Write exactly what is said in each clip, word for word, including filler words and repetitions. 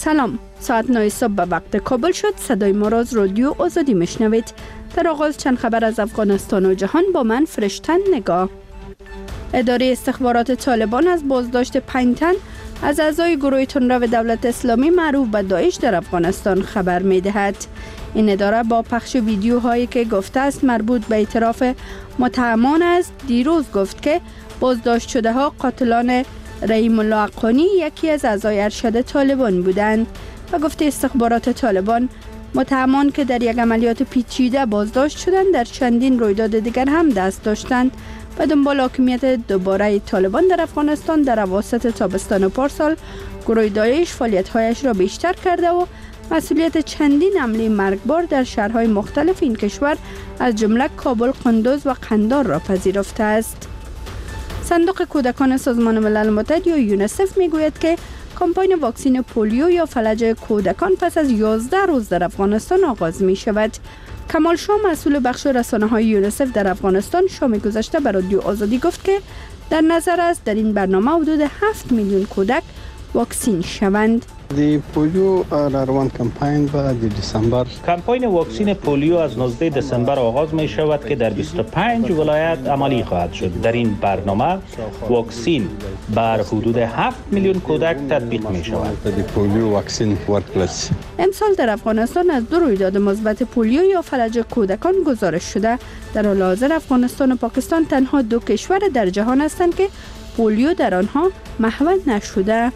سلام، ساعت نه صبح به وقت کابل شد. صدای ما را از رادیو آزادی میشنوید. در آغاز چند خبر از افغانستان و جهان با من فرشتن نگاه. اداره استخبارات طالبان از بازداشت پنج تن از اعضای گروه تندرو دولت اسلامی معروف به داعش در افغانستان خبر می دهد. این اداره با پخش ویدیوهایی که گفته است مربوط به اعتراف متهمان است، دیروز گفت که بازداشت شده ها قاتلان رحیم الله حقانی یکی از اعضای ارشد طالبان بودند و گفته استخبارات طالبان متهمان که در یک عملیات پیچیده بازداشت شدند در چندین رویداد دیگر هم دست داشتند و دنبال حاکمیت دوباره طالبان در افغانستان در اواسط تابستان پارسال گروه داعش فعالیت‌هایش را بیشتر کرده و مسئولیت چندین حمله مرگبار در شهرهای مختلف این کشور از جمله کابل، قندوز و قندار را پذیرفته است. صندوق کودکان سازمان ملل متحد یا یونیسف میگوید که کمپاین واکسین پولیو یا فلج کودکان پس از یازده روز در افغانستان آغاز می شود. کمال شاه مسئول بخش رسانه‌های یونیسف در افغانستان شام گذشته به رادیو آزادی گفت که در نظر است در این برنامه حدود هفت میلیون کودک واکسین شوند. دی پولیو روان کمپاین با دسامبر کمپاین واکسین پولیو از نوزده دسامبر آغاز می شود که در بیست و پنج ولایت عملی خواهد شد. در این برنامه واکسین بر حدود هفت میلیون کودک تطبیق می شود. دی پولیو واکسین ورکلس امسال در افغانستان از دو رویداد مثبت پولیو یا فلج کودکان گزارش شده. در حال حاضر افغانستان و پاکستان تنها دو کشور در جهان هستند که پولیو در آنها محو نشده.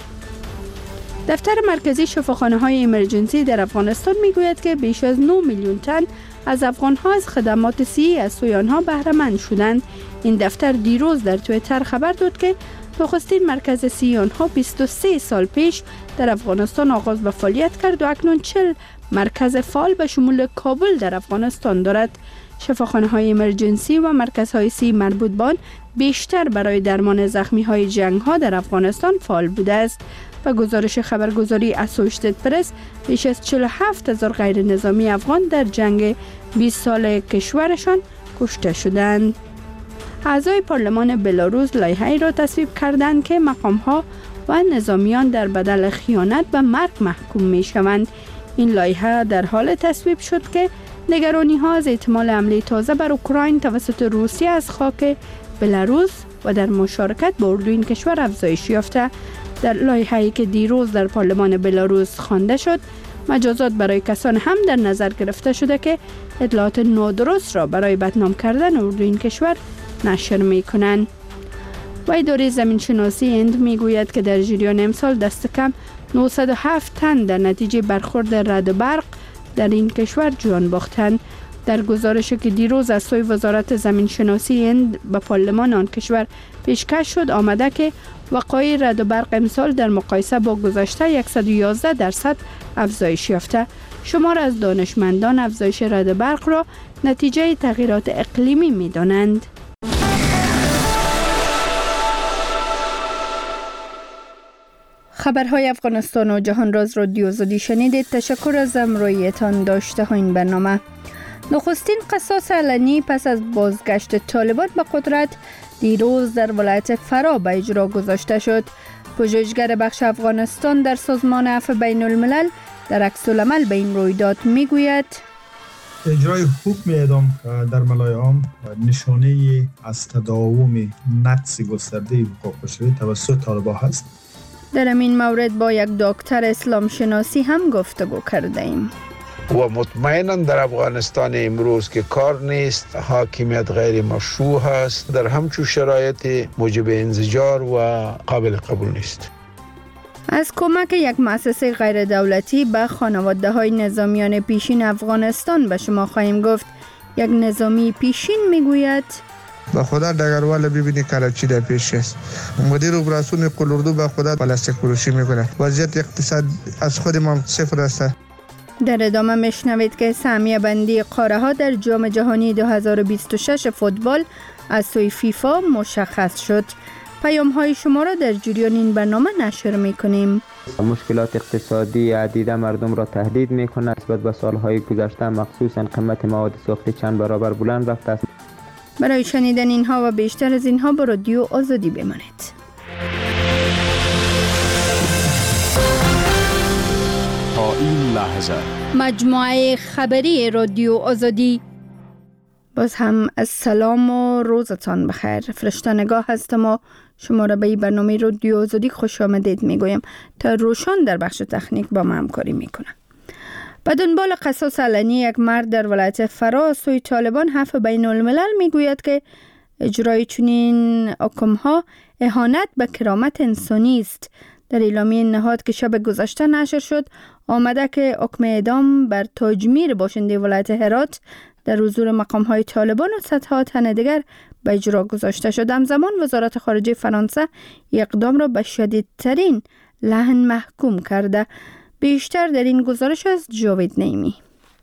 دفتر مرکزی شفاخانه‌های ایمرجنسی در افغانستان میگوید که بیش از نه میلیون تن از افغان‌ها از خدمات صحی از سوی آنها بهره مند شدند. این دفتر دیروز در توییتر خبر داد که نخستین مرکز صحی آنها بیست و سه سال پیش در افغانستان آغاز به فعالیت کرد و اکنون چهل مرکز فعال به شمول کابل در افغانستان دارد. شفاخانه‌های ایمرجنسی و مرکزهای صحی مربوط به آن بیشتر برای درمان زخمی‌های جنگ‌ها در افغانستان فعال بوده است. و گزارش خبرگزاری اسوشیتد پرس بیش از چهل و هفت هزار غیر نظامی افغان در جنگ بیست ساله کشورشان کشته شدند. اعضای پارلمان بلاروس لایحه‌ای را تصویب کردند که مقام‌ها و نظامیان در بدل خیانت به مرگ محکوم می‌شوند. این لایحه در حال تصویب شد که نگرانی‌ها از احتمال حمله تازه بر اوکراین توسط روسیه از خاک بلاروس و در مشارکت با اردو این کشور افزایش یافته. در لایحه‌ای که دیروز در پارلمان بلاروس خوانده شد، مجازات برای کسان هم در نظر گرفته شده که اطلاعات نادرست را برای بدنام کردن اردو این کشور نشر می‌کنند. و اداره زمین‌شناسی هند می‌گوید که در جریان امسال دست کم نهصد و هفت تن در نتیجه برخورد رعد و برق در این کشور جان باختند. در گزارشی که دیروز از سوی وزارت زمین‌شناسی هند به پارلمان آن کشور پیشکش شد آمده که وقایع رعد و برق امسال در مقایسه با گذشته صد و یازده درصد افزایش یافته. شمار از دانشمندان افزایش رعد و برق را نتیجه تغییرات اقلیمی می‌دانند. خبرهای افغانستان و جهان را از رادیو آزادی شنیدید. تشکر از همراهیتان داشته ها این برنامه. نخستین قصاص علنی پس از بازگشت طالبان به قدرت دیروز در ولایت فرا به اجرا گذاشته شد. پژوهشگر بخش افغانستان در سازمان عفو بین الملل در عکس‌العمل به این رویداد میگوید اجرای حکم اعدام در ملای عام نشانه از تداوم نقص گسترده حقوق بشری توسط طالبان است. در این مورد با یک دکتر اسلام شناسی هم گفتگو کرده ایم. و مطمئنا در افغانستان امروز که کار نیست، حاکمیت غیر مشروع هست، در همچون شرایط موجب انزجار و قابل قبول نیست. از کمک یک مؤسسه غیر دولتی به خانواده های نظامیان پیشین افغانستان به شما خواهیم گفت. یک نظامی پیشین میگوید با خدا دگروال ببینی کلا چی در پیش است. مدیر اپراسیون قلاردو با خدا پلاستیک فروشی میکنه. وضعیت اقتصاد از خود ما صفر است. در ادامه میشنوید که سهمیه بندی قاره ها در جام جهانی دو هزار و بیست و شش فوتبال از سوی فیفا مشخص شد. پیام های شما را در جریان این برنامه نشر میکنیم. مشکلات اقتصادی عدیده مردم را تهدید میکنه. نسبت به سالهای گذشته مخصوصا قیمت مواد سوختی چند برابر بلند رفته است. برای شنیدن اینها و بیشتر از اینها با رادیو آزادی بمانید. این لحظه مجموعه خبری رادیو آزادی. باز هم السلام و روزتان بخیر. فرشته نگاه هستم و شما را به این برنامه رادیو آزادی خوش آمدید میگویم تا روشان در بخش تکنیک با ما همکاری میکنه. به دنبال قصاص علنی یک مرد در ولایت فرا سوی طالبان حرف بین الملل میگوید که اجرای چنین حکم‌ها اهانت به کرامت انسانی است. در اعلامیه نهاد که شب گذشته نشر شد آمده که حکم اعدام بر تاجمیر باشنده ولایت هرات در حضور مقام‌های طالبان و صدها تن دیگر به اجرا گذاشته شد. همزمان وزارت خارجه فرانسه اقدام را به شدیدترین لعن محکوم کرده. بیشتر در این گزارش از جاوید نعیمی.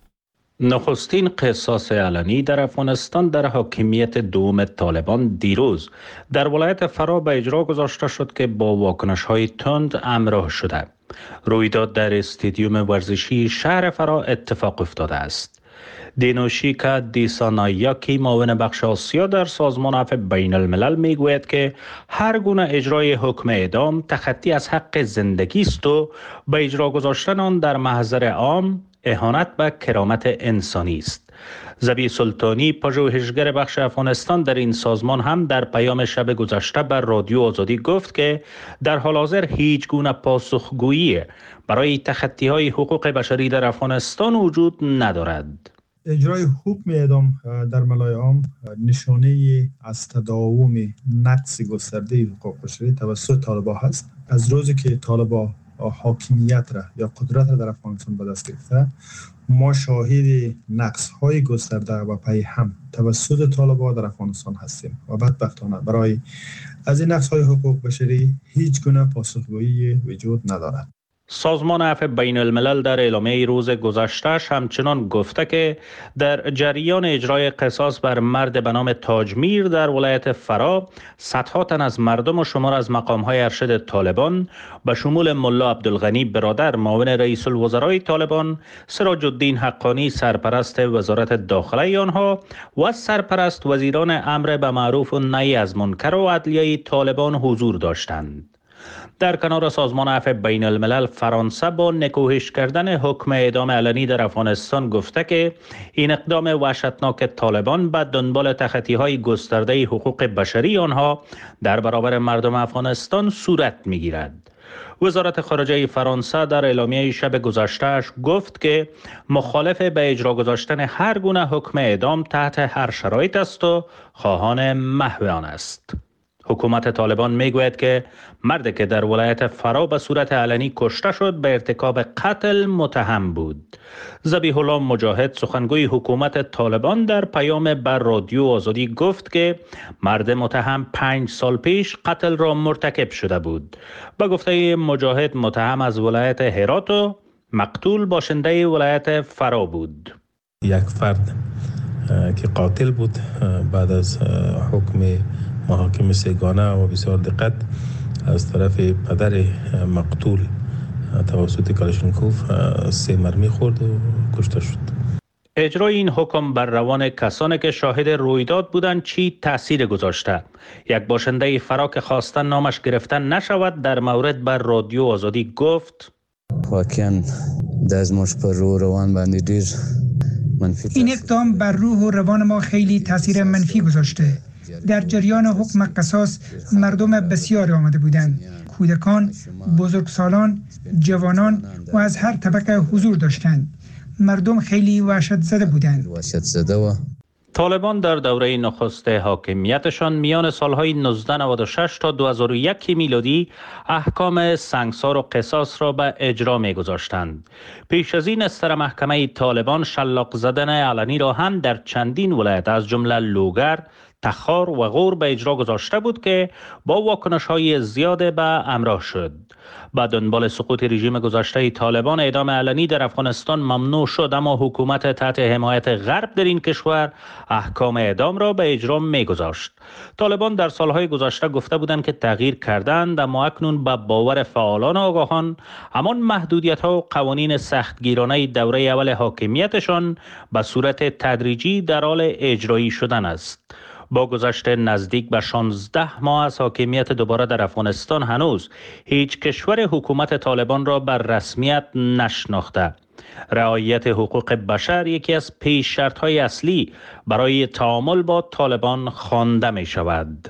نخستین قصاص علنی در افغانستان در حاکمیت دوم طالبان دیروز در ولایت فرا به اجرا گذاشته شد که با واکنش‌های تند همراه شده. رویداد در استادیوم ورزشی شهر فرا اتفاق افتاده است. دینوشیکا دیسانایاکی معاون بخش آسیا در سازمان عفو بین الملل میگوید که هر گونه اجرای حکم اعدام تخطی از حق زندگی است و به اجرا گذاشتن آن در محضر عام اهانت به کرامت انسانی است. زبی سلطانی پژوهشگر بخش افغانستان در این سازمان هم در پیام شب گذشته بر رادیو آزادی گفت که در حال حاضر هیچ گونه پاسخگویی برای تخطی‌های حقوق بشری در افغانستان وجود ندارد. اجرای حکم اعدام در ملای عام نشانه از تداوم نقض گسترده حقوق بشری توسط طالبان هست. از روزی که طالبان حاکمیت را یا قدرت را در افغانستان به دست گرفته، ما شاهد نقض‌های گسترده و پی هم توسط طالبان در افغانستان هستیم و بدبختانه برای از این نقض‌های حقوق بشری هیچ گونه پاسخگویی وجود ندارد. سازمان عفو بین الملل در اعلامیه روز گذشته‌اش همچنان گفته که در جریان اجرای قصاص بر مرد به نام تاجمیر در ولایت فرا صدها تن از مردم و شمار از مقام‌های ارشد طالبان به شمول ملا عبدالغنی برادر معاون رئیس الوزرای طالبان، سراج الدین حقانی سرپرست وزارت داخله آنها و سرپرست وزیران امر به معروف و نهی از منکر و عدلیه طالبان حضور داشتند. در کنار سازمان عفو بین الملل، فرانسه با نکوهش کردن حکم اعدام علنی در افغانستان گفته که این اقدام وحشتناک طالبان به دنبال تخطی‌های گسترده حقوق بشری آنها در برابر مردم افغانستان صورت می‌گیرد. وزارت خارجه فرانسه در اعلامیه شب گذشته‌اش گفت که مخالف به اجرا گذاشتن هر گونه حکم اعدام تحت هر شرایط است و خواهان محو آن است. حکومت طالبان میگوید که مردی که در ولایت فرا به صورت علنی کشته شد به ارتکاب قتل متهم بود. ذبیح الله مجاهد سخنگوی حکومت طالبان در پیام بر رادیو آزادی گفت که مرد متهم پنج سال پیش قتل را مرتکب شده بود. به گفته مجاهد متهم از ولایت هرات و مقتول باشنده ولایت فرا بود. یک فرد که قاتل بود بعد از حکم محاکم سگانه و بسیار دقت از طرف پدر مقتول توسط کلاشینکوف سه مرمی خورد و کشته شد. اجرای این حکم بر روان کسانی که شاهد رویداد بودند چی تأثیر گذاشته؟ یک باشنده فرا که خواستن نامش گرفته نشود در مورد بر رادیو آزادی گفت: واقعا دزمش پر رو روان باندې ډیر منفی. این اقدام بر روح و روان ما خیلی تاثیر منفی گذاشته. در جریان حکم قصاص مردم بسیاری آمده بودند. کودکان، بزرگسالان، جوانان و از هر طبقه حضور داشتند. مردم خیلی وحشت زده بودند. وحشت زده و طالبان در دوره نخست حاکمیتشان میان سالهای نوزده نود و شش تا دو هزار و یک میلادی احکام سنگسار و قصاص را به اجرا می‌گذاشتند. پیش از این استر محکمه طالبان شلاق زدن علنی را هم در چندین ولایت از جمله لوگر، تخار و غور به اجرا گذاشته بود که با واکنش‌های زیاده به همراه شد. با دنبال سقوط رژیم گذشته طالبان اعدام علنی در افغانستان ممنوع شد، اما حکومت تحت حمایت غرب در این کشور احکام اعدام را به اجرا می‌گذاشت. طالبان در سالهای گذشته گفته بودند که تغییر کردند، اما اکنون با باور فعالان و آگاهان همان محدودیت‌ها و قوانین سختگیرانه دوره اول حاکمیتشان به صورت تدریجی در حال اجرایی شدن است. با گذشت نزدیک به شانزده ماه از حاکمیت دوباره در افغانستان هنوز هیچ کشور حکومت طالبان را بر رسمیت نشناخته. رعایت حقوق بشر یکی از پیش شرط‌های اصلی برای تعامل با طالبان خوانده می شود.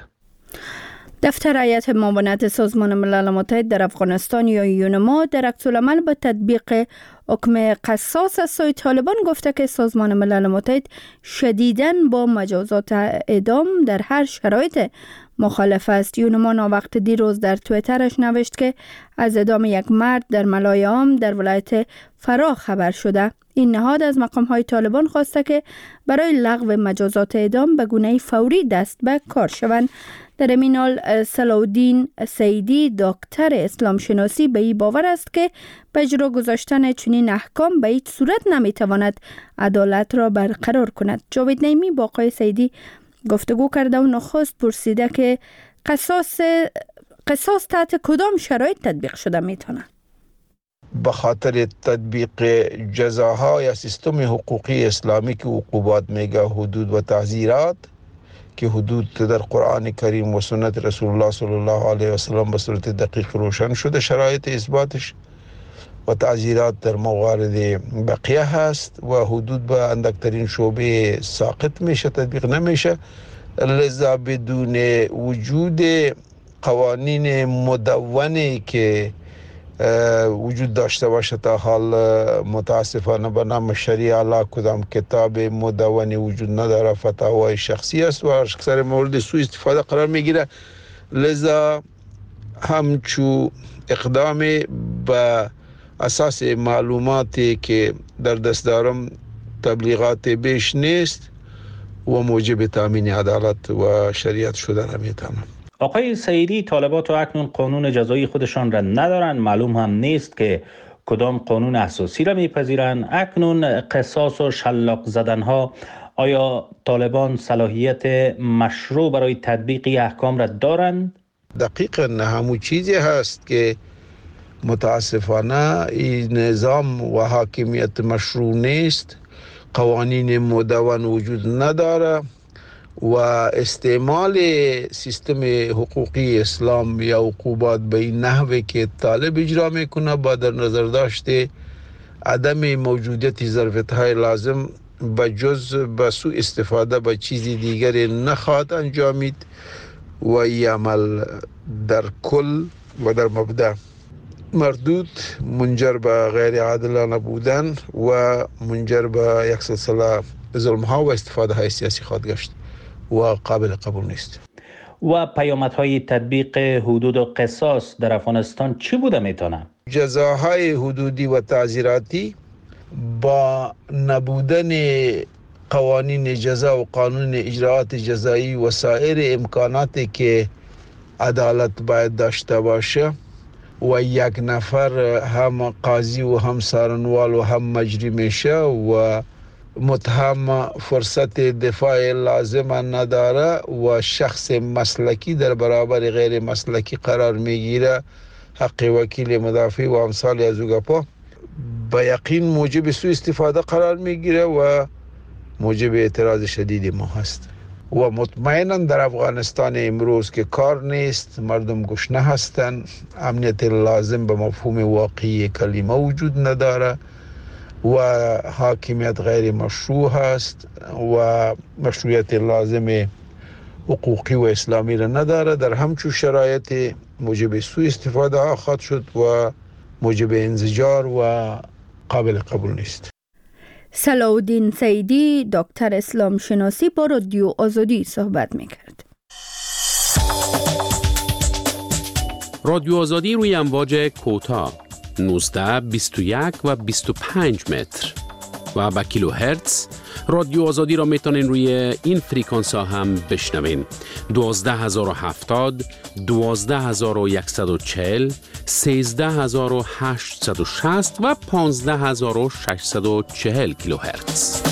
دفتر هیئت معاونت سازمان ملل متحد در افغانستان یا یونما در عکس‌العمل به تطبیق حکم قصاص از سوی طالبان گفته که سازمان ملل متحد شدیداً با مجازات اعدام در هر شرایط مخالف است. یونما ناوقت دیروز در توییترش نوشت که از اعدام یک مرد در ملای عام در ولایت فراه خبر شده. این نهاد از مقام‌های طالبان خواسته که برای لغو مجازات اعدام به گونه‌ای فوری دست به کار شوند. در این حال صلاح‌الدین سیدی دکتر اسلام شناسی به این باور است که به اجرا گذاشتن چنین احکام به هیچ صورت نمیتواند عدالت را برقرار کند. جاوید نعیمی با آقای سیدی گفتگو کرده و نخست پرسیده که قصاص قصاص تحت کدام شرایط تطبیق شده میتونه؟ به خاطر تطبیق جزاها یا سیستم حقوقی اسلامی که عقوبات میگه حدود و تعزیرات که حدود در قرآن کریم و سنت رسول الله صلی الله علیه و سلم به صورت دقیق روشن شده شرایط اثباتش و تعزیرات در موارد بقیه هست و حدود به اندکترین شعبه ساقط میشه تطبیق نمیشه. لذا بدون وجود قوانین مدونی که وجود داشته باشه تا حال متاسفانه به نام شریعه الله کدام کتاب مدونی وجود نداره، فتاوای شخصی است و اکثر مورد سوء استفاده قرار میگیره. لذا همچو اقدام به اساس معلوماتی که در دست دارم تبلیغات بیش نیست و موجب تامین عدالت و شریعت شده نمیتونم. آقای سیدی، طالبات اکنون قانون جزایی خودشان را ندارن، معلوم هم نیست که کدام قانون اساسی را میپذیرن. اکنون قصاص و شلاق زدن ها، آیا طالبان صلاحیت مشروع برای تطبیق احکام را دارند؟ دقیقاً همون چیزی هست که متاسفانه این نظام و حاکمیت مشروع نیست، قوانین مدون وجود نداره و استعمال سیستم حقوقی اسلام یا عقوبات به این نحوه که طالب اجرا میکنه با در نظر داشته عدم موجودیت ظرفیت‌های لازم به جز به سوء استفاده به چیزی دیگر نخواهد انجامید و این عمل در کل و در مبدأ مردود منجر به غیر عادلانه بودن و منجر به یک سلسله ظلم ها و استفاده های سیاسی خواهد گشت و قابل قبول نیست. و پیامدهای تطبیق حدود و قصاص در افغانستان چی بوده میتونه؟ جزاهای حدودی و تعزیراتی با نبودن قوانین جزا و قانون اجراعات جزایی و سایر امکاناتی که عدالت باید داشته باشه و یک نفر هم قاضی و هم سارنوال و هم مجری میشه و متهم فرصت دفاع لازم نداره و شخص مسلکی در برابر غیر مسلکی قرار میگیره، حق وکیل مدافع و امثال از اوگپا به یقین موجب سوء استفاده قرار میگیره و موجب اعتراض شدید ما هست. و مطمئنا در افغانستان امروز که کار نیست، مردم گشنه هستند، امنیت لازم به مفهوم واقعی کلمه وجود نداره و حاکمیت غیر مشروع هست و مشروعیت لازم حقوقی و اسلامی را نداره. در همچون شرایط موجب سوء استفاده ها خواهد شد و موجب انزجار و قابل قبول نیست. صلاح‌الدین سیدی دکتر اسلام شناسی با رادیو آزادی صحبت میکرد. رادیو آزادی روی امواج کوتاه نوزده، بیست و یک و بیست و پنج متر و با کیلو هرتز. رادیو آزادی را میتونین روی این فریکانس ها هم بشنوین: دوازده هزار و هفتاد، دوازده هزار و صد و چهل، سیزده هزار و هشتصد و شصت و پانزده هزار و ششصد و چهل کیلو هرتز.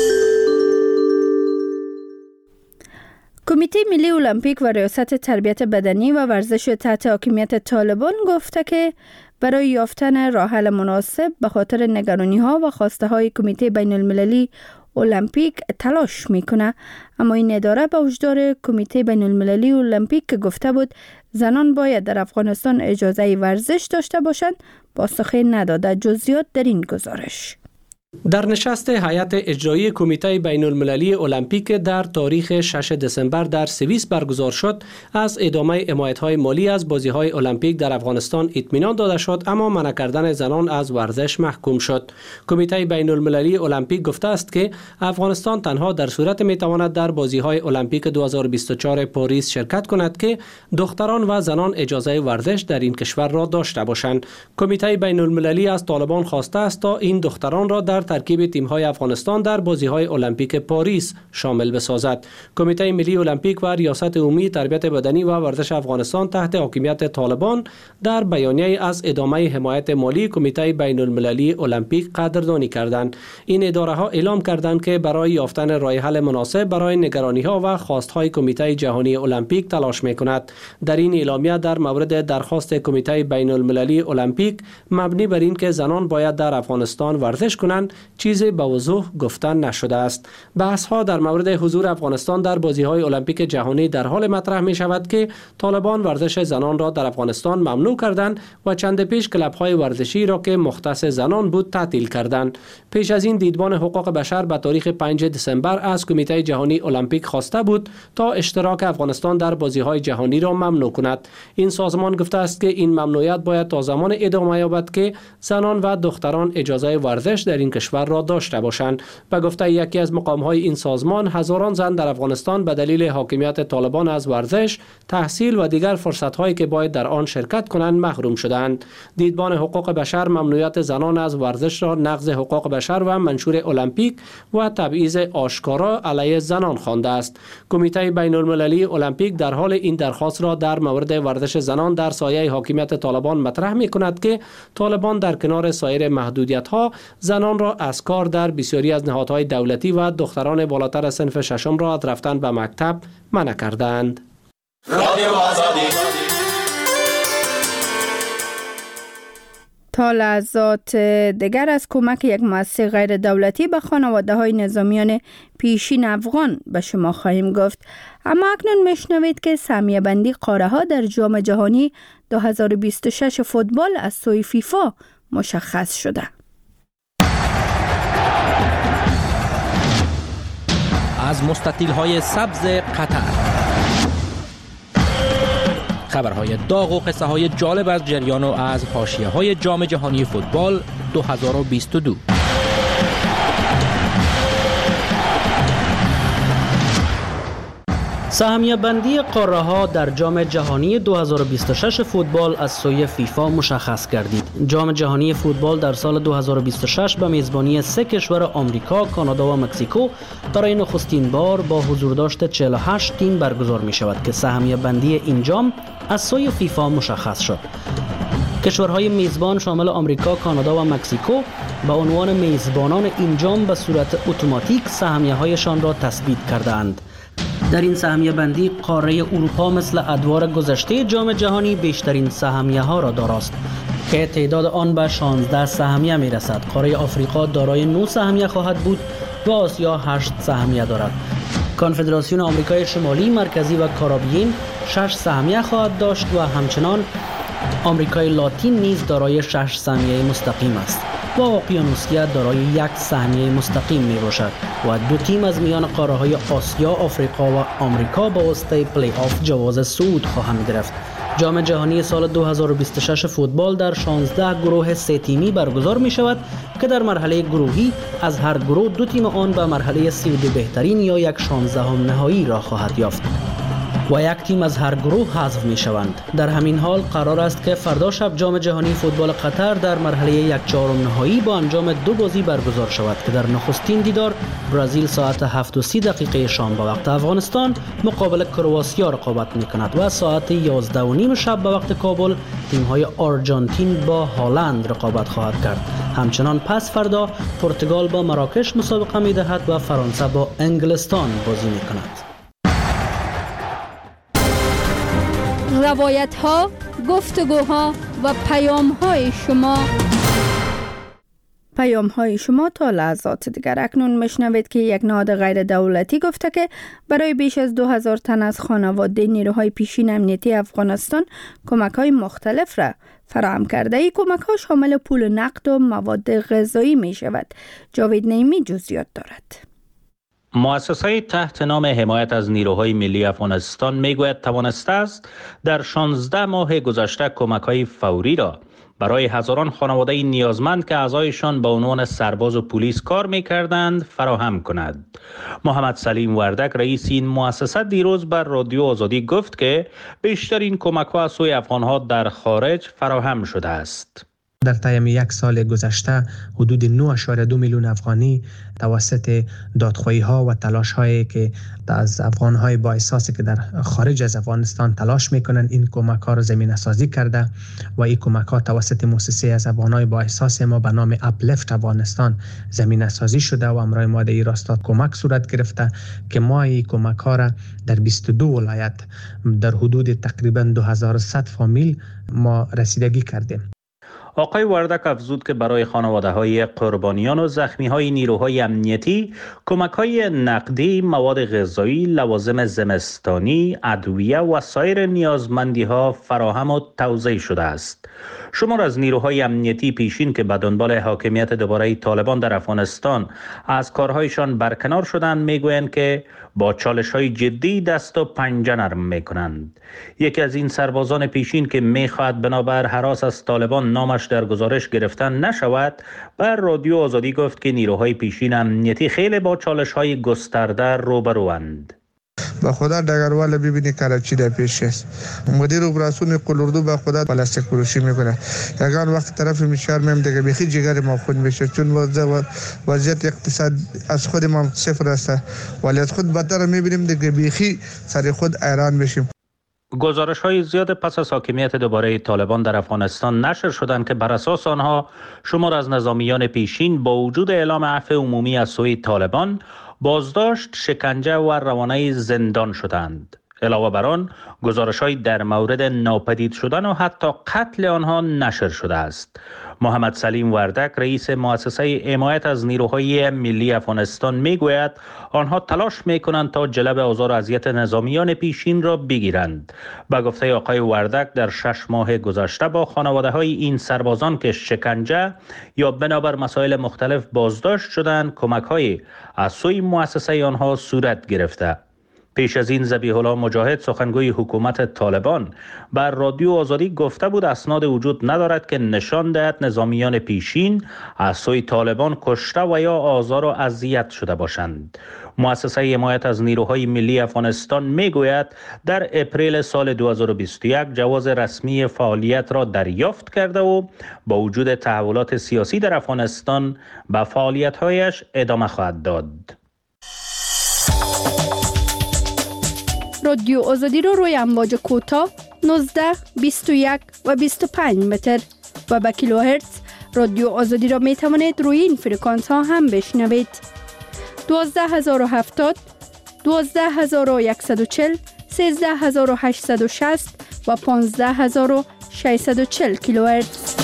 کمیته ملی المپیک و ریاست تربیت بدنی و ورزش تحت حاکمیت طالبان گفته که برای یافتن راه حل مناسب به خاطر نگرانی‌ها و خواسته های کمیته بین المللی المپیک تلاش میکنه، اما این اداره به وجدار کمیته بین المللی المپیک که گفته بود زنان باید در افغانستان اجازه ورزش داشته باشند پاسخی نداده. جزئیات در این گزارش. در نشست هیئت اجرایی کمیته بین المللی المپیک در تاریخ شش دسامبر در سوئیس برگزار شد، از ادامه حمایت‌های مالی از بازی‌های المپیک در افغانستان اطمینان داده شد، اما منع کردن زنان از ورزش محکوم شد. کمیته بین المللی المپیک گفته است که افغانستان تنها در صورت می‌تواند در بازی‌های المپیک دو هزار و بیست و چهار پاریس شرکت کند که دختران و زنان اجازه ورزش در این کشور را داشته باشند. کمیته بین المللی از طالبان خواسته است تا این دختران را در ترکیب تیم‌های افغانستان در بازی‌های المپیک پاریس شامل بسازد. کمیته ملی المپیک و ریاست عمومی تربیت بدنی و ورزش افغانستان تحت حاکمیت طالبان در بیانیه از ادامه حمایت مالی کمیته بین المللی المپیک قدردانی کردند. این اداره‌ها اعلام کردند که برای یافتن راه حل مناسب برای نگرانی‌ها و خواست‌های کمیته جهانی المپیک تلاش می‌کند. در این اعلامیه در مورد درخواست کمیته بین المللی المپیک مبنی بر این که زنان باید در افغانستان ورزش کنند چیزی به وضوح گفتن نشده است. بحث ها در مورد حضور افغانستان در بازی‌های المپیک جهانی در حال مطرح می شود که طالبان ورزش زنان را در افغانستان ممنوع کردند و چند پیش کلب‌های ورزشی را که مختص زنان بود تعطیل کردند. پیش از این دیدبان حقوق بشر به تاریخ پنج دسامبر از کمیته جهانی المپیک خواسته بود تا اشتراک افغانستان در بازی‌های جهانی را ممنوع کند. این سازمان گفته است که این ممنوعیت باید تا زمان ادامه یابد که زنان و دختران اجازه ورزش در این کشور را داشته باشند. به گفته یکی از مقام‌های این سازمان، هزاران زن در افغانستان به دلیل حاکمیت طالبان از ورزش، تحصیل و دیگر فرصت‌هایی که باید در آن شرکت کنند محروم شدند. دیدبان حقوق بشر ممنوعیت زنان از ورزش را نقض حقوق بشر و منشور المپیک و تبعیض آشکارا علیه زنان خوانده است. کمیته بین المللی المپیک در حال این درخواست را در مورد ورزش زنان در سایه حاکمیت طالبان مطرح می‌کند که طالبان در کنار سایر محدودیت‌ها زنان را از کار در بسیاری از نهادهای دولتی و دختران بالاتر از صنف ششم را از رفتن به مکتب منع کردند. تا لحظات دیگر از کمک یک مؤسسه غیر دولتی به خانواده های نظامیان پیشین افغان به شما خواهیم گفت. اما اکنون میشنوید که سهمیه بندی قاره ها در جام جهانی دو هزار و بیست و شش فوتبال از سوی فیفا مشخص شده. از مستطیل های سبز قطر، خبرهای داغ و قصه های جالب از جریان و از حاشیه های جام جهانی فوتبال دو هزار و بیست و دو. سهمیه بندی قاره ها در جام جهانی دو هزار و بیست و شش فوتبال از سوی فیفا مشخص گردید. جام جهانی فوتبال در سال دو هزار و بیست و شش به میزبانی سه کشور آمریکا، کانادا و مکزیکو برای نخستین بار با حضور داشت چهل و هشت تیم برگزار می شود که سهمیه بندی این جام از سوی فیفا مشخص شد. کشورهای میزبان شامل آمریکا، کانادا و مکزیکو به عنوان میزبانان این جام به صورت اتوماتیک سهمیه هایشان را تثبیت کردند. در این سهمیه بندی قاره اروپا مثل ادوار گذشته جام جهانی بیشترین سهمیه ها را داراست که تعداد آن به شانزده سهمیه می رسد. قاره آفریقا دارای نه سهمیه خواهد بود و آسیا هشت سهمیه دارد. کنفدراسیون آمریکای شمالی، مرکزی و کارائیبین شش سهمیه خواهد داشت و همچنان آمریکای لاتین نیز دارای شش سهمیه مستقیم است و اقیانوسیه دارای یک سهمیه مستقیم می باشد و دو تیم از میان قاره های آسیا، آفریقا و آمریکا با واسطه پلی آف جواز صعود خواهند گرفت. جام جهانی سال دو هزار و بیست و شش فوتبال در شانزده گروه سه تیمی برگزار می شود که در مرحله گروهی از هر گروه دو تیم آن به مرحله سی و دو بهترین یا یک شانزدهم نهایی را خواهد یافت و یک تیم از هر گروه حذف می شوند. در همین حال قرار است که فردا شب جام جهانی فوتبال قطر در مرحله یک چهارم نهایی با انجام دو بازی برگزار شود که در نخستین دیدار برزیل ساعت هفت و سی دقیقه شام به وقت افغانستان مقابل کرواسیا رقابت می کند و ساعت یازده و نیم شب به وقت کابل تیم های آرژانتین با هالند رقابت خواهد کرد. همچنان پس فردا پرتغال با مراکش مسابقه می دهد و فرانسه با انگلستان بازی می کند. روایت ها، گفتگوها و پیام های شما پیام های شما تا لحظات دیگر. اکنون مشنوید که یک نهاد غیر دولتی گفته که برای بیش از دو هزار تن از خانواده نیروهای پیشین امنیتی افغانستان کمک های مختلف را فراهم کرده. این کمک ها شامل پول نقد و مواد غذایی می شود. جاوید نعیمی جزئیات دارد. مؤسسه تحت نام حمایت از نیروهای ملی افغانستان میگوید توانسته است در شانزده ماه گذشته کمک‌های فوری را برای هزاران خانواده نیازمند که اعضایشان به عنوان سرباز و پلیس کار می‌کردند فراهم کند. محمد سلیم وردک رئیس این مؤسسه دیروز بر رادیو آزادی گفت که بیشترین کمک‌ها از سوی افغان‌ها در خارج فراهم شده است. در طی یک سال گذشته حدود نه اشاره دو میلیون افغانی توسط دادخواهی ها و تلاش هایی که از افغان های با احساسی که در خارج از افغانستان تلاش میکنند این کمک ها را زمینه سازی کرده و این کمک ها توسط مؤسسه از افغان های با احساس ما به نام اپلفت افغانستان زمینه سازی شده و امرای ما در این راستا کمک صورت گرفته که ما این کمک ها را در بیست و دو ولایت در حدود تقریبا دو هزار و صد فامیل ما رسیدگی کردیم. آقای وردک افزود که برای خانواده‌های قربانیان و زخمی‌های نیروهای امنیتی کمک‌های نقدی، مواد غذایی، لوازم زمستانی، ادویه و سایر نیازمندی‌ها فراهم و توزیع شده است. شمار از نیروهای امنیتی پیشین که به دنبال حاکمیت دوباره طالبان در افغانستان از کارهایشان برکنار شدند میگویند که با چالش‌های جدی دست و پنجه نرم می‌کنند. یکی از این سربازان پیشین که می‌خواهد بنابر هراس از طالبان نامش در گزارش گرفتن نشود، بر رادیو آزادی گفت که نیروهای پیشین امنیتی خیلی با چالش‌های گسترده روبروند. با خدا دگروال ببینی کراچی در پیش است. مدیر اپراسیون قلوردو با خدا پلاستیک فروشی میکنه. یگان وقت طرف میشار میم دیگه بخی جگر ما خود میشه چون وضعیت اقتصاد از خود ما صفر است ولی از خود بدتر میبینیم دیگه بخی سر خود ایران میشیم. گزارش های زیاد پس از حاکمیت دوباره طالبان در افغانستان نشر شدند که بر اساس آنها شمار از نظامیان پیشین با وجود اعلام عفو عمومی از سوی طالبان بازداشت، شکنجه و روانه زندان شدند. علاوه بر آن گزارش‌های در مورد ناپدید شدن و حتی قتل آنها نشر شده است. محمد سلیم وردک رئیس مؤسسه حمایت از نیروهای ملی افغانستان میگوید آنها تلاش میکنند تا جلب آزار و اذیت نظامیان پیشین را بگیرند. به گفته آقای وردک در شش ماه گذشته با خانواده‌های این سربازان که شکنجه یا بنابر مسائل مختلف بازداشت شدند کمک‌های از سوی مؤسسه آنها صورت گرفته. پیش از این ذبیح الله مجاهد سخنگوی حکومت طالبان بر رادیو آزادی گفته بود اسناد وجود ندارد که نشان دهد نظامیان پیشین از سوی طالبان کشته و یا آزار و اذیت شده باشند. مؤسسه حمایت از نیروهای ملی افغانستان میگوید در اپریل سال دو هزار و بیست و یک جواز رسمی فعالیت را دریافت کرده و با وجود تحولات سیاسی در افغانستان به فعالیت‌هایش ادامه خواهد داد. رادیو آزادی رو روی امواج کوتاه نوزده، بیست و یک و بیست و پنج متر و به کیلوهرتز رادیو آزادی را می توانید روی این فرکانس ها هم بشنوید. دوازده هزار و هفتاد، دوازده هزار و صد و چهل، سیزده هزار و هشتصد و شصت و پانزده هزار و ششصد و چهل کیلوهرتز.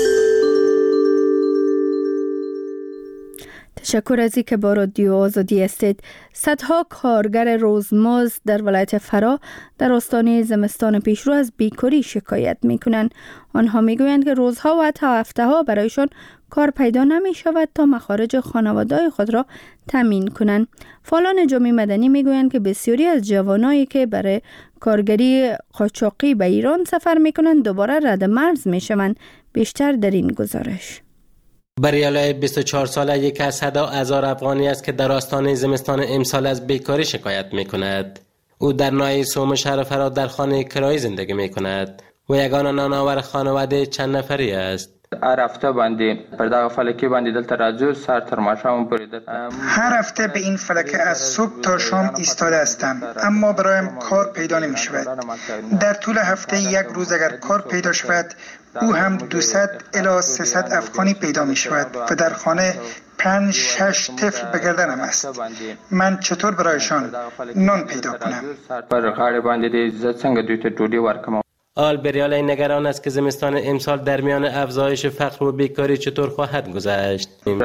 تشکر از اینکه با رادیو آزادی هستید. صدها کارگر روزمزد در ولایت فرا در آستانه زمستان پیشرو از بیکاری شکایت میکنند. آنها میگویند که روزها و حتی هفته‌ها برایشان کار پیدا نمی شود تا مخارج خانواده‌های خود را تامین کنند. فعالان جامعه مدنی میگویند که بسیاری از جوانایی که برای کارگری قاچاقی به ایران سفر میکنند دوباره رد مرز میشوند. بیشتر در این گزارش. بریالای بیست و چهار ساله یک از صدا هزار افغانی است که در آستانه زمستان امسال از بیکاری شکایت می کند. او در ناحیه سوم شهر فرا در خانه کرایی زندگی می کند و یگانه نانآور خانواده چند نفری است. هر هفته باندې پر دغه فلکه باندې دلته راځو سر تر ماښام پورې. هر هفته به این فلکه از صبح تا شام ایستاده هستم اما برایم کار پیدا نمی شود. در طول هفته یک روز اگر کار پیدا شود او هم دویست الی سیصد افغانی پیدا می شود و در خانه پنج شش طفل به گردنم است. من چطور برایشان نان پیدا کنم؟ پر غاړه باندې دې څنګه دوی ته ډوډۍ ورکوم. آلبریال نگران است که زمستان امسال در میان افزایش فقر و بیکاری چطور خواهد گذشت.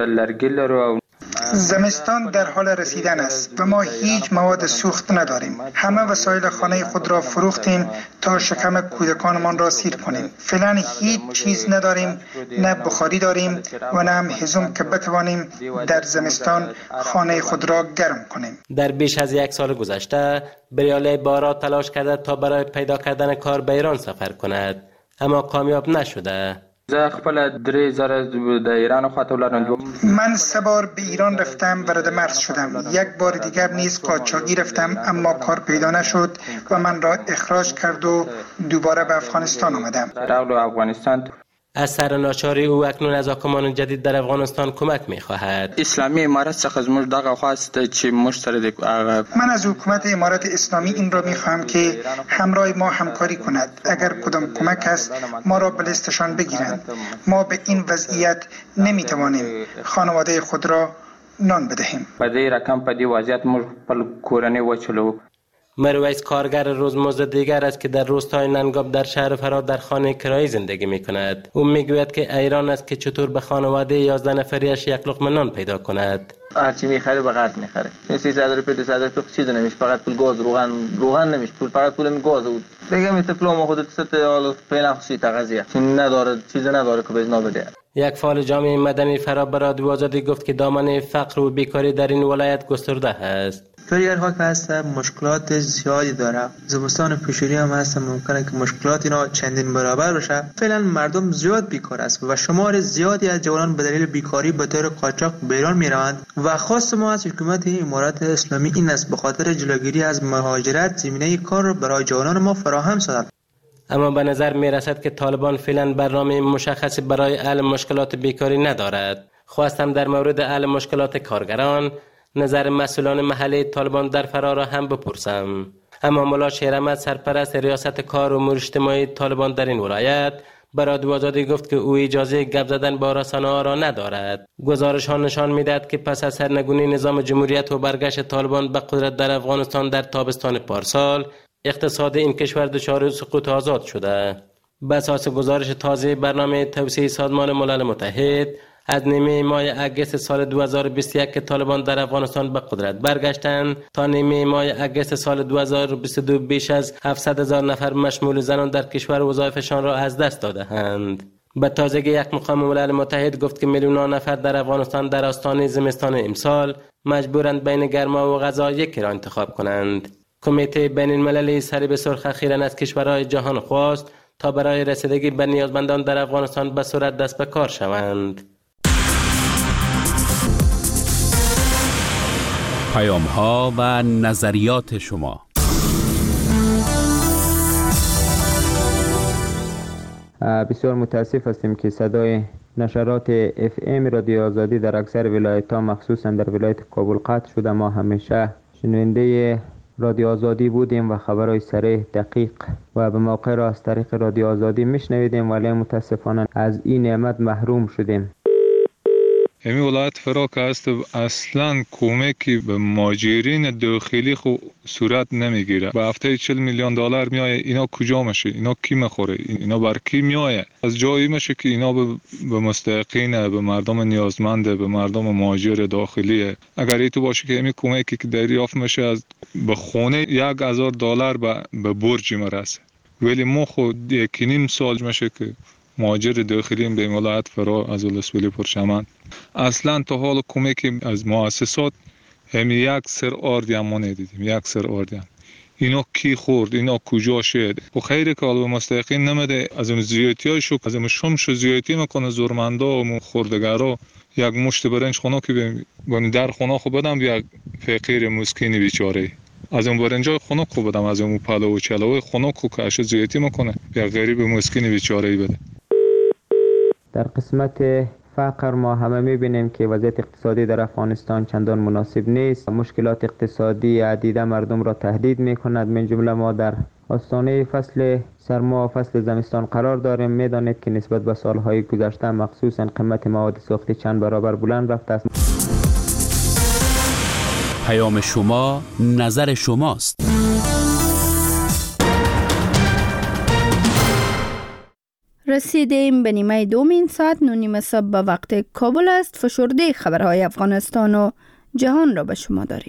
زمستان در حال رسیدن است و ما هیچ مواد سوخت نداریم. همه وسایل خانه خود را فروختیم تا شکم کودکانمان را سیر کنیم. فعلا هیچ چیز نداریم، نه بخاری داریم و نه هم هیزم که بتوانیم در زمستان خانه خود را گرم کنیم. در بیش از یک سال گذشته بریاله بارا تلاش کرده تا برای پیدا کردن کار به ایران سفر کند، اما کامیاب نشده. من سه بار به ایران رفتم و رد مرز شدم. یک بار دیگر نیز قاچاقی رفتم اما کار پیدا نشد و من را اخراج کرد و دوباره به افغانستان آمدم. از سر ناچاری او اکنون از حاکمان جدید در افغانستان کمک می‌خواهد. اسلامی امارت څخه زموږ دغه خواست چې موږ سره من از حکومت امارت اسلامی این را می‌خواهم که همراه ما همکاری کند. اگر کدام کمک است ما را به لیستشان بگیرند. ما به این وضعیت نمی‌توانیم خانواده خود را نان بدهیم. په دې رقم په دې وضعیت موږ خپل کورنۍ وچلو. مرویس کارگر روزمزد دیگر است که در روستای ننگاب در شهر فراد در خانه کرایی زندگی می کند. او می گوید که ایران است که چطور به خانواده یازده نفریش یک لقمه نان پیدا کند. هرچی میخره به قد میخره. سیصد روپیه دویست روپیه چیزی نمیشه، فقط پول گاز روغن روغن نمیشه، پول فقط پول گاز بود. بگم طفلام خودت ست حالا فعلا خصوصی تغذیه چون نداره، چیزی نداره که بزنا بده. یک فعال جامعه مدنی فرا به رادیو آزادی گفت که دامنه فقر و بیکاری در این ولایت گسترده است. کارگر ها که هست مشکلات زیادی داره. زمستان پیشوری هم هست، ممکنه که مشکلات اینا چندین برابر بشه. فعلا مردم زیاد بیکار است و شمار زیادی از جوانان به دلیل بیکاری به طور قاچاق به ایران میروند و خواست ما از حکومت امارات اسلامی این است به خاطر جلوگیری از مهاجرت زمینه کار را برای جوانان ما فراهم سازد. اما به نظر می رسد که طالبان فعلا برنامه مشخصی برای حل مشکلات بیکاری ندارد. خواستم در مورد حل مشکلات کارگران نظر مسئولان محلی طالبان در فرار را هم بپرسم. اما مولا شیر احمد سرپرست ریاست کار و امور اجتماعی طالبان در این ولایت به رادیو آزادی گفت که او اجازه گپ زدن با رسانه‌ها را ندارد. گزارش ها نشان می‌دهد که پس از سرنگونی نظام جمهوریت و برگشت طالبان به قدرت در افغانستان در تابستان پارسال، اقتصاد این کشور دچار سقوط آزاد شده. بر اساس گزارش تازه برنامه توسعه سازمان ملل متحد از نیمه ماه اگست سال دو هزار و بیست و یک که طالبان در افغانستان به قدرت برگشتند تا نیمه ماه اگست سال دو هزار و بیست و دو بیش از هفتصد هزار نفر مشمول زنان در کشور وظایفشان را از دست داده‌اند. به تازگی یک مقام ملل متحد گفت که میلیون‌ها نفر در افغانستان در آستانه زمستان امسال مجبورند بین گرما و غذا یکی را انتخاب کنند. کمیته بین المللی سری به سرخ اخیراً از کشورهای جهان خواست تا برای رسیدگی به نیازمندان در افغانستان به صورت دست به کار شوند. پیام ها و نظریات شما. بسیار متاسف هستیم که صدای نشرات اف ام رادیو آزادی در اکثر ولایت ها مخصوصا در ولایت کابل قطع شده. ما همیشه شنونده رادیو آزادی بودیم و خبرهای صریح، دقیق و به موقع را از طریق رادیو آزادی میشنویدیم، ولی متاسفانه از این نعمت محروم شدیم. همین ولایت فرا که است اصلا کمکی به مهاجرین داخلی خو صورت نمیگیره. به هفته چهل میلیون دلار میایه، اینا کجا میشه؟ اینا کی میخوره؟ اینا بر کی میایه؟ از جایی میشه که اینا به, به مستحقین، به مردم نیازمنده، به مردم مهاجر داخلیه. اگر ای تو باشه که همین کمکی که دریافت میشه از به خونه یک هزار دلار به, به برج مرسه، ولی ما خود یکی نیم سال میشه که مهاجر داخلی به ولایت فرا از ولسوالی پرچمن اصلا تا حال کمکی از مؤسسات هم یک سر آردی هم ما ندیدیم. یک سر آردی هم اینا کی خورد؟ اینا کجا شد؟ و خیلی که حالا به مستحقین نمیده. از اون زیادتی های شو از اون شمش زیادتی میکنه زورمندا و خوردگرا. یک مشت برنج خونه که بانی در خونه خو بدم یک فقیر مسکینی بیچاره، از اون برنجای خونه خو بدم، از اون پلو و چلو خونه خو که اش زیادتی میکنه یک غریب مسکینی بیچاره بده. در قسمت فقر ما همه میبینیم که وضعیت اقتصادی در افغانستان چندان مناسب نیست. مشکلات اقتصادی عدیده مردم را تهدید میکند. من جمله ما در آستانه فصل سرما و فصل زمستان قرار داریم. میدانید که نسبت به سالهای گذشته مخصوصا قیمت مواد سوختی چند برابر بلند رفته است. پیام شما نظر شماست. رسیدیم به نیمه دوم این ساعت، نو نیمه صبح به وقت کابل است. فشرده خبرهای افغانستان و جهان را به شما داریم.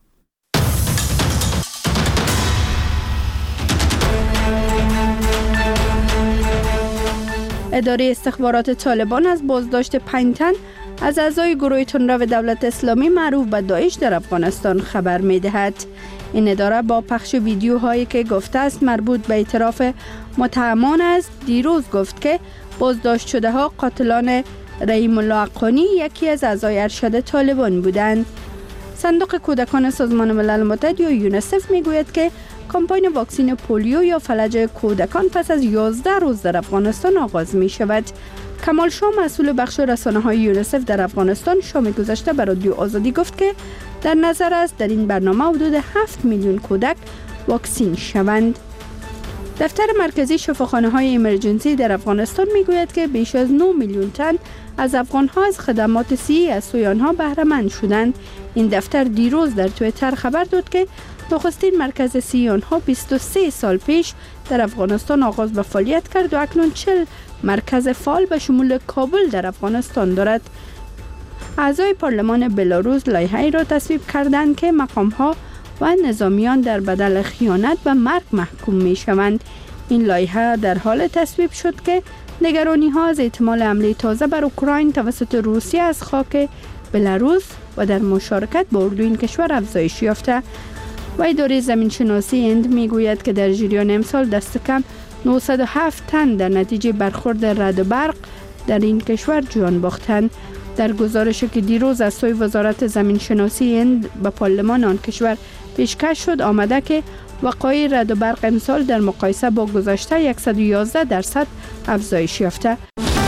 اداره استخبارات طالبان از بازداشت پنج تن از اعضای گروه تندرو دولت اسلامی معروف به داعش در افغانستان خبر می دهد. این اداره با پخش ویدیوهایی که گفته است مربوط به اعتراف متهمان است، دیروز گفت که بازداشت شده ها قاتلان رحیم الله حقانی، یکی از اعضای ارشد طالبان بودند. صندوق کودکان سازمان ملل متحد یا یونیسف می گوید که کمپاین واکسین پولیو یا فلج کودکان پس از یازده روز در افغانستان آغاز می شود. کمال شاه مسئول بخش رسانه های یونیسف در افغانستان شام گذشته به رادیو آزادی گفت که در نظر است در این برنامه حدود هفت میلیون کودک واکسین شوند. دفتر مرکزی شفاخانه های ایمرجنسی در افغانستان می گوید که بیش از نه میلیون تن از افغان ها از خدمات صحی از سوی آنها بهره مند شدند. این دفتر دیروز در توییتر خبر داد که نخستین مرکز صحی آنها بیست و سه سال پیش در افغانستان آغاز به فعالیت کرد و اکنون چهل مرکز فعال به شمول کابل در افغانستان دارد. اعضای پارلمان بلاروس لایحه‌ای را تصویب کردند که مقام‌ها و نظامیان در بدل خیانت به مرگ محکوم می‌شوند. این لایحه در حال تصویب شد که نگرانی‌ها از احتمال حمله تازه بر اوکراین توسط روسیه از خاک بلاروس و در مشارکت با اردو این کشور افزایش یافته. و اداره زمینشناسی هند میگوید که در جریان امسال دست کم نهصد و هفت تن در نتیجه برخورد رعد و برق در این کشور جان باختند. در گزارشی که دیروز از سوی وزارت زمینشناسی هند به پارلمان آن کشور پیشکش شد آمده که وقایع رعد و برق امسال در مقایسه با گذشته صد و یازده درصد افزایش یافته.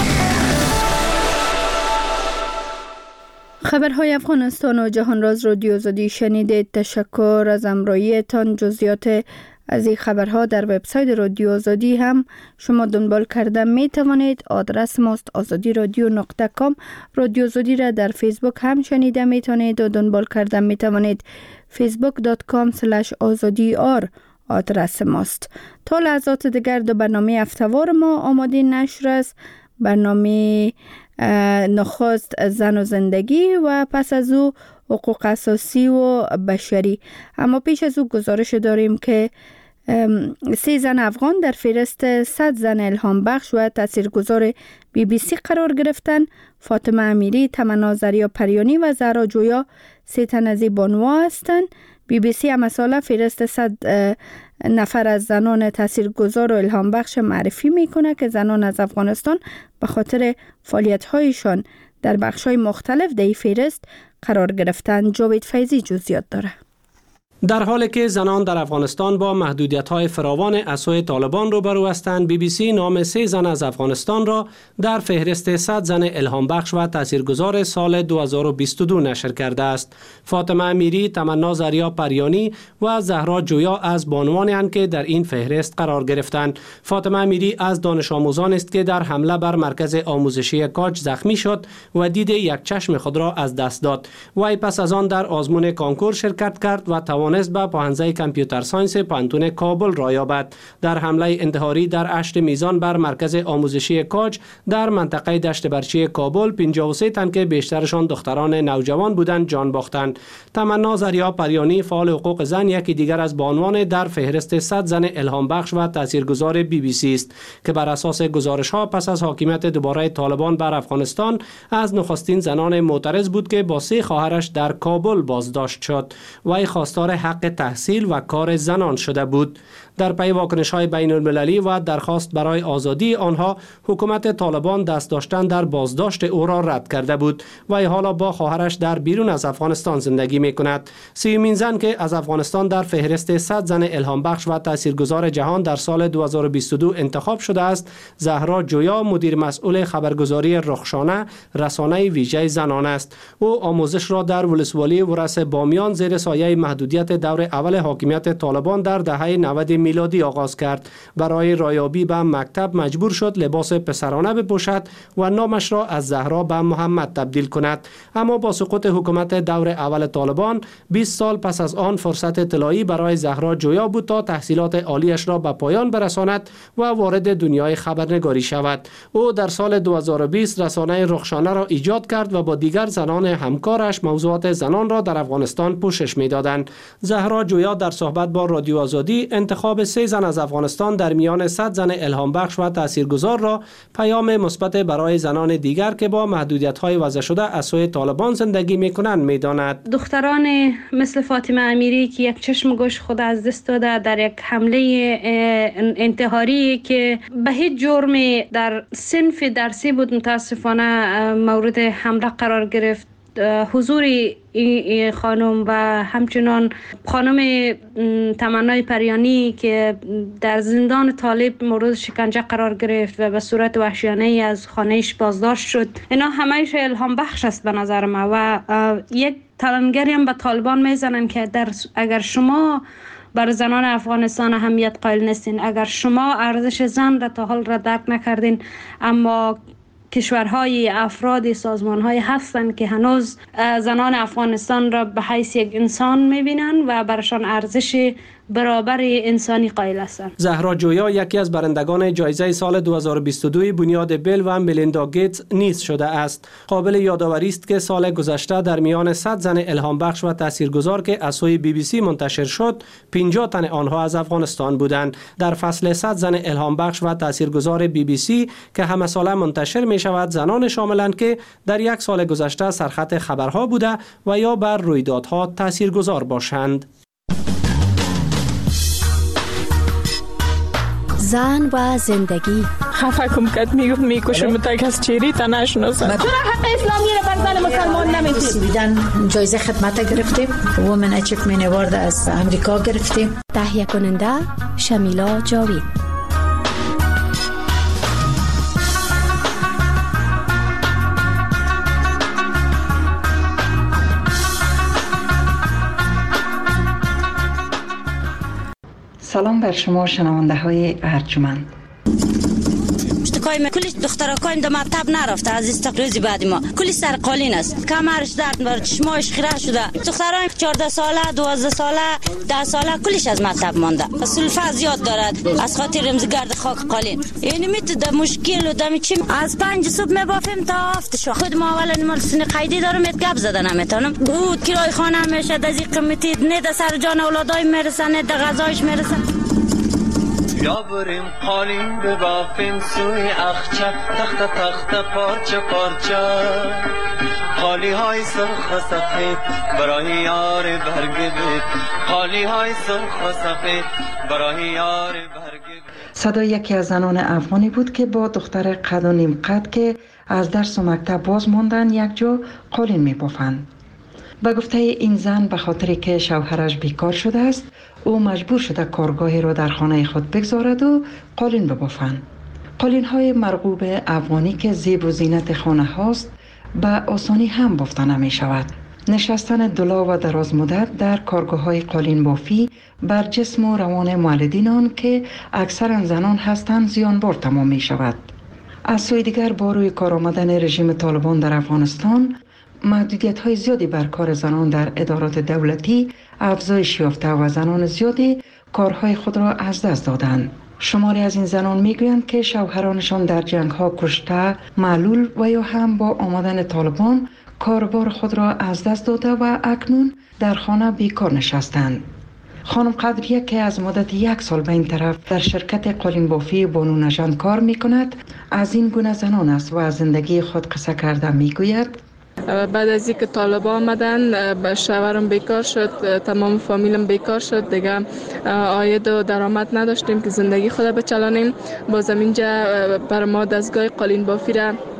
خبرهای افغانستان و جهان راز رادیو آزادی شنیدید. تشکر از همراهیتان. جزئیات از این خبرها در وبسایت رادیو آزادی هم شما دنبال کرده می توانید. آدرس ماست آزادی رادیو نقطه کام. رادیو آزادی را در فیسبوک هم شنیده می توانید و دنبال کرده می توانید. فیسبوک دات کام اسلش آزادی آر آدرس ماست. تا لحظات دیگر دو برنامه هفته‌وار ما آماده نشر است. برنامه نخست زن و زندگی و پس از او حقوق اساسی و بشری. اما پیش از او گزارش داریم که سه زن افغان در فهرست صد زن الهام بخش و تاثیرگذار بی بی سی قرار گرفتند. فاطمه امیری، تمنا زریا پریانی و زهرا جویا سه تن از این بانوها هستند. بی بی سی هم ساله فهرست صد نفر از زنان تاثیرگذار و الهام بخش معرفی میکنه که زنان از افغانستان به خاطر فعالیت‌هایشان در بخش‌های مختلف در این فهرست قرار گرفتن. جاوید فیضی جزئیات داره. در حالی که زنان در افغانستان با محدودیت‌های فراوان از سوی طالبان روبرو هستند، بی بی سی نام سه زن از افغانستان را در فهرست صد زن الهام بخش و تاثیرگذار سال دو هزار و بیست و دو نشر کرده است. فاطمه امیری، تمنا زریا پریانی و زهرا جویا از بانوانی اند که در این فهرست قرار گرفتند. فاطمه امیری از دانش آموزان است که در حمله بر مرکز آموزشی کاج زخمی شد و دید یک چشم خود را از دست داد. وی پس از آن در آزمون کانکور شرکت کرد و توانست به پاهنزه کامپیوتر ساینس پانتون کابل را یابد. در حمله انتحاری در اشت میزان بر مرکز آموزشی کاج در منطقه دشت برچی کابل پنجاه و سه تن که بیشترشان دختران نوجوان بودند جان باختند. تمنا زریا پریانی، فعال حقوق زن، یکی دیگر از بانوان در فهرست صد زن الهام بخش و تاثیرگذار بی بی سی است که بر اساس گزارش ها پس از حاکمیت دوباره طالبان بر افغانستان از نخستین زنان معترض بود که با سه خواهرش در کابل بازداشت شد. وی خواستار حق تحصیل و کار زنان شده بود. در پی واکنش‌های بین المللی و درخواست برای آزادی آنها، حکومت طالبان دست داشتن در بازداشت او را رد کرده بود و حالا با خواهرش در بیرون از افغانستان زندگی می‌کند. سیومین زن که از افغانستان در فهرست صد زن الهام بخش و تاثیرگذار جهان در سال دو هزار و بیست و دو انتخاب شده است، زهرا جویا، مدیر مسئول خبرگزاری رخشانه، رسانه ویژه زنان است. او آموزش را در ولسوالی ورس بامیان زیر سایه محدودیت فعالیت دور اول حاکمیت طالبان در دهه نود میلادی آغاز کرد. برای رایابی به مکتب مجبور شد لباس پسرانه بپوشد و نامش را از زهرا به محمد تبدیل کند. اما با سقوط حکومت دور اول طالبان بیست سال پس از آن فرصت طلایی برای زهرا جویا بود تا تحصیلات عالیش را به پایان برساند و وارد دنیای خبرنگاری شود. او در سال دو هزار و بیست رسانه رخشانه را ایجاد کرد و با دیگر زنان همکارش موضوعات زنان را در افغانستان پوشش می‌دادند. زهرا جویا در صحبت با رادیو آزادی انتخاب سه زن از افغانستان در میان صد زن الهام بخش و تاثیرگذار را پیام مثبت برای زنان دیگر که با محدودیت‌های وضع شده از سوی طالبان زندگی می‌کنند می‌داند. دختران مثل فاطمه امیری که یک چشم گوش خود از دست داده در یک حمله انتحاری که به هیچ جرمی در صنف درسی بود متاسفانه مورد حمله قرار گرفت. حضور این خانم و همچنان خانم تمنای پریانی که در زندان طالب مورد شکنجه قرار گرفت و به صورت وحشیانه از خانهش بازداشت شد، اینا همهش الهام بخش است به نظر ما و یک تلنگری هم به طالبان میزنن که در اگر شما بر زنان افغانستان اهمیت قائل نیستین، اگر شما ارزش زن را تا حال را درک نکردین، اما کشورهای افراد سازمانهای هستند که هنوز زنان افغانستان را به حیث یک انسان میبینن و برشان ارزش برابر انسانی قائل هستند. زهرا جویا یکی از برندگان جایزه سال دو هزار و بیست و دو بنیاد بیل و ملیندا گیتس نیز شده است. قابل یادآوری است که سال گذشته در میان صد زن الهام بخش و تاثیرگذار که از سوی بی بی سی منتشر شد، پنجاه تن آنها از افغانستان بودند. در فصل صد زن الهام بخش و تاثیرگذار بی بی سی که همه ساله منتشر می شود، زنان شاملند که در یک سال گذشته سرخط خبرها بوده و یا بر رویدادها تاثیرگذار باشند. زن و زندگی خفه کم کت میگفت میکشم تا کس چیری تا نشناسه. چرا حق اسلامی رو بر زن مسلمان نمیدید؟ بیدن جایزه خدمت گرفتیم، وومن اچیومنت اوارد از امریکا گرفتیم. تهیه کننده شمیلا جاوید. سلام بر شما شنونده های ارجمند. اشتکای کلی دخترکایم در مکتب نرفته از استقروزی بعد ما کلی سر قالین است، کمرش درد بر چشماش خیره شده. دخترایم چهارده ساله، دوازده ساله، ده ساله کلیش از مکتب مانده. سلفه زیاد دارد از خاطر رمزگرد خاک قالین. یعنی میت در مشکل و دم چیم از پنج صبح میبافیم تا هفت شو. خود ما اول مال سن قیدی دارم، ات گپ زدن نمیتونم. بود کرای خانه میشه از این قیمتی نه در سر جان اولادای میرسن نه در غذایش میرسن. یا بریم قالین ببافیم سوی اخچه، تخت تخت پارچه پارچه، قالی های سرخ و سفید برای یار برگبید، قالی های سرخ و سفید برای یار برگبید. صدای یکی از زنان افغانی بود که با دختر قد و نیم قد که از درس و مکتب باز ماندن یک جا قالین می بافند. به گفته این زن به خاطری که شوهرش بیکار شده است، او مجبور شده کارگاهی را در خانه خود بگذارد و قالین ببافند. قالین های مرغوب افغانی که زیب و زینت خانه هاست به آسانی هم بافته نمی شود. نشستن دلا و دراز مدت در کارگاه های قالین بافی بر جسم و روان مولدین آن که اکثرا زنان هستند زیانبار تمام می شود. از سوی دیگر با روی کار آمدن رژیم طالبان در افغانستان، محدودیت های زیادی بر کار زنان در ادارات دولتی افزایش یافته و زنان زیادی کارهای خود را از دست دادند. شماری از این زنان میگویند که شوهرانشان در جنگ ها کشته، معلول و یا هم با آمدن طالبان کاربار خود را از دست داده و اکنون در خانه بیکار نشستند. خانم قدریه که از مدت یک سال به این طرف در شرکت قالین بافی بانو نژاد کار می کند، از این گونه زنان است و از زندگی خود قصه کرده می گوید: بعد از اینکه طالبان آمدن به شوهرم بیکار شد، تمام فامیلم بیکار شد، دیگه عاید و درآمد نداشتیم که زندگی خود بچلانیم. بازم اینجا بر ما دستگاه قالین بافی را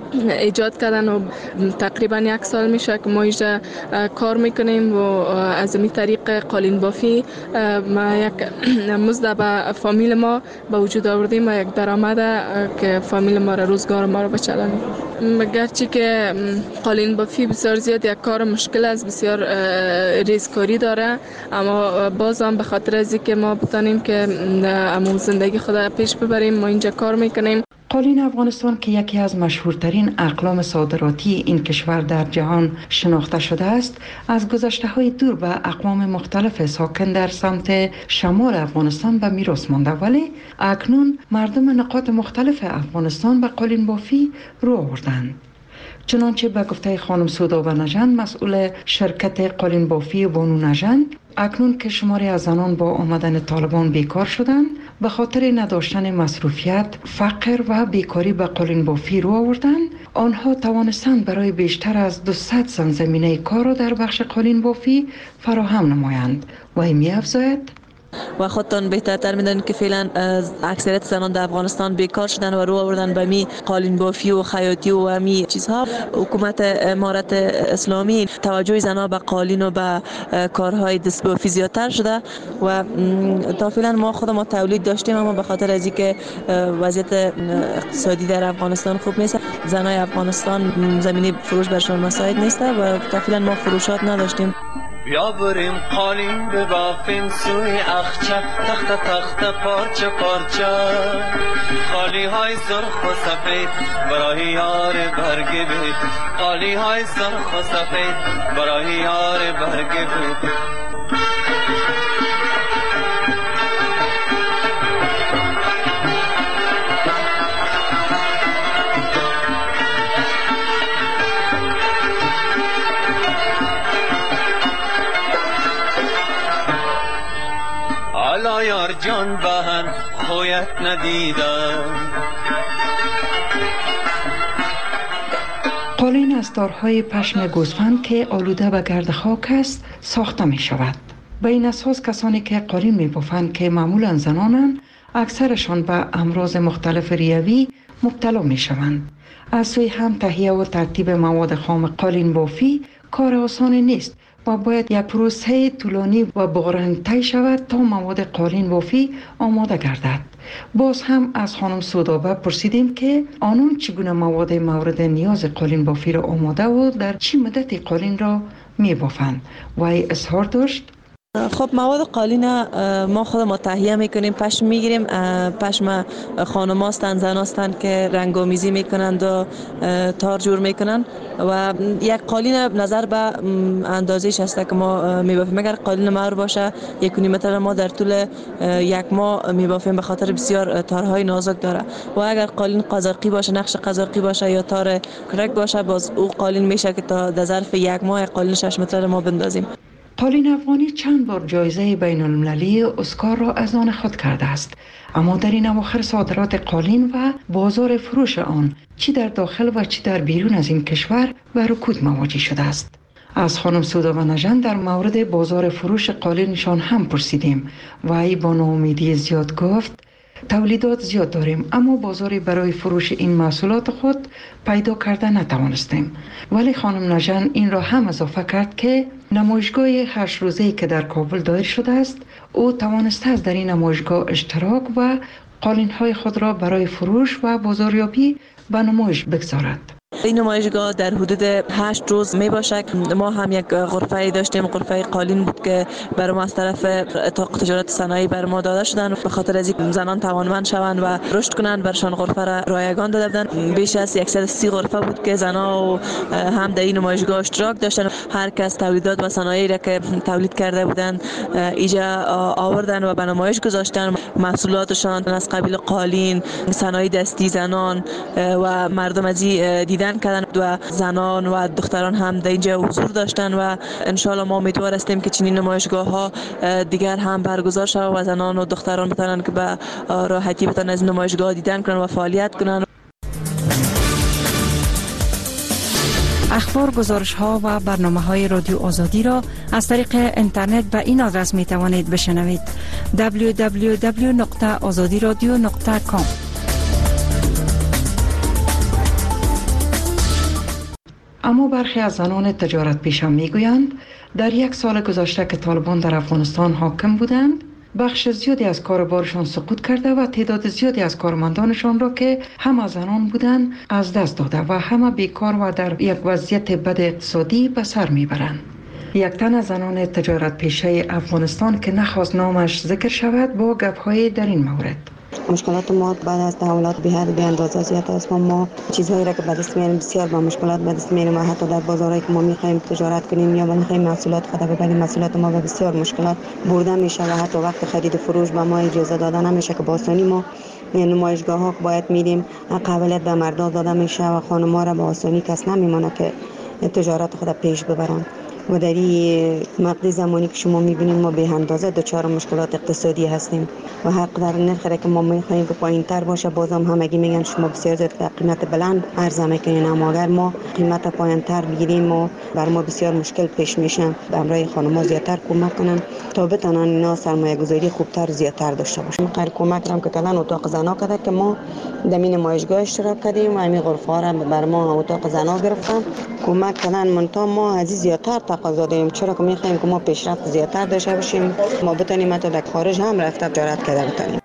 ایجاد کردن و تقریبا یک سال میشه که ما اینجا کار میکنیم و از این طریق قالین بافی ما یک مزد به فامیل ما به وجود آوردیم و یک درآمد که فامیل ما را روزگار ما را بچلانیم. گرچه که قالین بافی بسیار زیاد یک کار مشکل است، بسیار ریسکاری داره، اما باز هم به خاطر از اینکه ما بتانیم که امو زندگی خود پیش ببریم ما اینجا کار میکنیم. قالین افغانستان که یکی از مشهورترین اقلام صادراتی این کشور در جهان شناخته شده است، از گذشته‌های دور به اقوام مختلف ساکن در سمت شمال افغانستان به میراث مانده، ولی اکنون مردم نقاط مختلف افغانستان به قالین بافی رو آوردند. چنانچه به گفته خانم سودابه نژند، مسئول شرکت قالین بافی بانو نژند، اکنون که شماری از زنان با آمدن طالبان بیکار شدند، به خاطر نداشتن مصروفیت، فقر و بیکاری به قالین بافی رو آوردند، آنها توانستند برای بیشتر از دویست زن زمینه کار را در بخش قالین بافی فراهم نمایند و می افزاید و خودتان بهترتر میدونید که فعلا اکثریت زنان در افغانستان بیکار شدن و رو آوردن به می قالین بافی و خیاطی و می چیزها. حکومت امارت اسلامی توجه زنان به قالین و به کارهای دست بافی زیادتر شده و تا فعلا ما خود ما تولید داشتیم، اما به خاطر از اینکه وضعیت اقتصادی در افغانستان خوب نیست، زنای افغانستان زمینه فروش برشان مساعد نیست و تا فعلا ما فروشات نداشتیم. بیا بریم قالین ببافیم سوی اخچه، تخت تخت پارچه پارچه، خالی های سرخ و سفید برای یار برگ بید، خالی های سرخ و سفید برای یار برگ بید. حالا یار جان بهن خویت ندیدم. قالین از تارهای پشم گوسفند که آلوده به گرد خاک است ساخته می شود. به این اساس کسانی که قالین می بافند که معمولا زنانند، اکثرشان به امراض مختلف ریوی مبتلا می شوند. از سوی هم تهیه و ترتیب مواد خام قالین بافی کار آسانی نیست و باید یک پروسه طولانی و بغرنگ طی شود تا مواد قالین بافی آماده گردد. باز هم از خانم سودابه پرسیدیم که آنون چگونه مواد مورد نیاز قالین بافی را آماده و در چه مدتی قالین را می بافند و اظهار داشت: خب مواد قالین ما خود ما تهیه میکنیم، پشم میگیریم، پشم خانم هستند، زن هستند که رنگامیزی میکنند و تار جور میکنند و یک قالین نظر به اندازهش هست که ما میبافیم. اگر قالین مهر باشه یک و نیم متر ما در طول یک ماه میبافیم به خاطر بسیار تارهای نازک داره، و اگر قالین قازقی باشه، نقش قازقی باشه یا تار کرک باشه، باز او قالین میشه که تا در ظرف یک ماه قالین شش متر ما بندازیم. قالین افغانی چند بار جایزه بین المللی اسکار را از آن خود کرده است، اما در این اواخر صادرات قالین و بازار فروش آن چی در داخل و چی در بیرون از این کشور به رکود مواجه شده است. از خانم سودابه نژند در مورد بازار فروش قالینشان هم پرسیدیم و ای با ناامیدی زیاد گفت: تولیدات زیاد داریم اما بازاری برای فروش این محصولات خود پیدا کرده نتوانستیم. ولی خانم نژند این را هم اضافه کرد که نمایشگاه هشت روزه‌ای که در کابل دایر شده است، او توانسته است در این نمایشگاه اشتراک و قالین‌های خود را برای فروش و بازاریابی به نمایش بگذارد. این نمایشگاه در حدود هشت روز می باشد. ما هم یک غرفه داشتیم، غرفه قالین بود که برای ما از طرف اتاق تجارت صنایع بر ما داده شدن به خاطر از اینکه زنان توانمند شوند و رشد کنند، برشان غرفه را رایگان داده بودند. بیش از صد و سی غرفه بود که زنان هم در این نمایشگاه اشتراک داشتند. هر کس تولیدات و صنایعی را که تولید کرده بودند اینجا آوردن و به نمایش گذاشتن. محصولاتشان از قبیل قالین، صنایع دستی زنان و مردم از دیدن کردن و زنان و دختران هم در اینجا حضور داشتن و انشالله ما امیدوار هستیم که چنین نمایشگاه ها دیگر هم برگزار شود و زنان و دختران بتونن که به راحتی بتونن از نمایشگاه دیدن کنن و فعالیت کنن. اخبار، گزارش ها و برنامه های رادیو آزادی را از طریق اینترنت به این آدرس می توانید بشنوید: دبلیو دبلیو دبلیو دات آزادی رادیو دات کام. اما برخی از زنان تجارت پیشه میگویند در یک سال گذشته که طالبان در افغانستان حاکم بودند بخش زیادی از کاربارشان سقوط کرده و تعداد زیادی از کارمندانشان را که همه زنان بودند از دست داده و همه بیکار و در یک وضعیت بد اقتصادی به سر میبرند. یک تن از زنان تجارت پیشه افغانستان که نخواست نامش ذکر شود با گپ‌های در این مورد: مشکلات ما بعد از تحولات به حد بی اندازه زیاد است. ما چیزهایی را که به دست میاریم بسیار با مشکلات به دست میاریم و حتی در بازارهایی که ما میخوایم تجارت کنیم یا میخوایم محصولات خود ببریم محصولات ما به بسیار مشکلات برده میشه و حتی وقت خرید و فروش به ما اجازه داده نمیشه که با آسانی ما نمایشگاه ها باید میریم قابلیت به مردان داده میشه و خانم‌ها را به آسانی کس نمیمونه که تجارت خود پیش ببرن. و در این مقطع زمانی که شما میبینید ما به اندازه دچار مشکلات اقتصادی هستیم و حق در نرخ را که ما میخوایم که پایین تر باشه بازم همگی میگن شما بسیار زیاد قیمت بلند عرضه میکنین، اما اگر ما قیمت پایین تر بگیریم و بر ما بسیار مشکل پیش میشه. به همراه خانم‌ها زیادتر کمک کنن تا بتونن اینا سرمایه گذاری خوبتر زیادتر داشته باشن. قرار کمک رم که کلان اتاق زنا کرده که ما در این نمایشگاه اشتراک کردیم و همین غرفه ها را بر ما اتاق زنا گرفتن کمک کردن. منتها ما از زیادتر تقاضا داریم چرا که میخوایم که ما پیشرفت زیادتر داشته باشیم، ما بتونیم حتی در خارج هم رفته تجارت کرده بتونیم.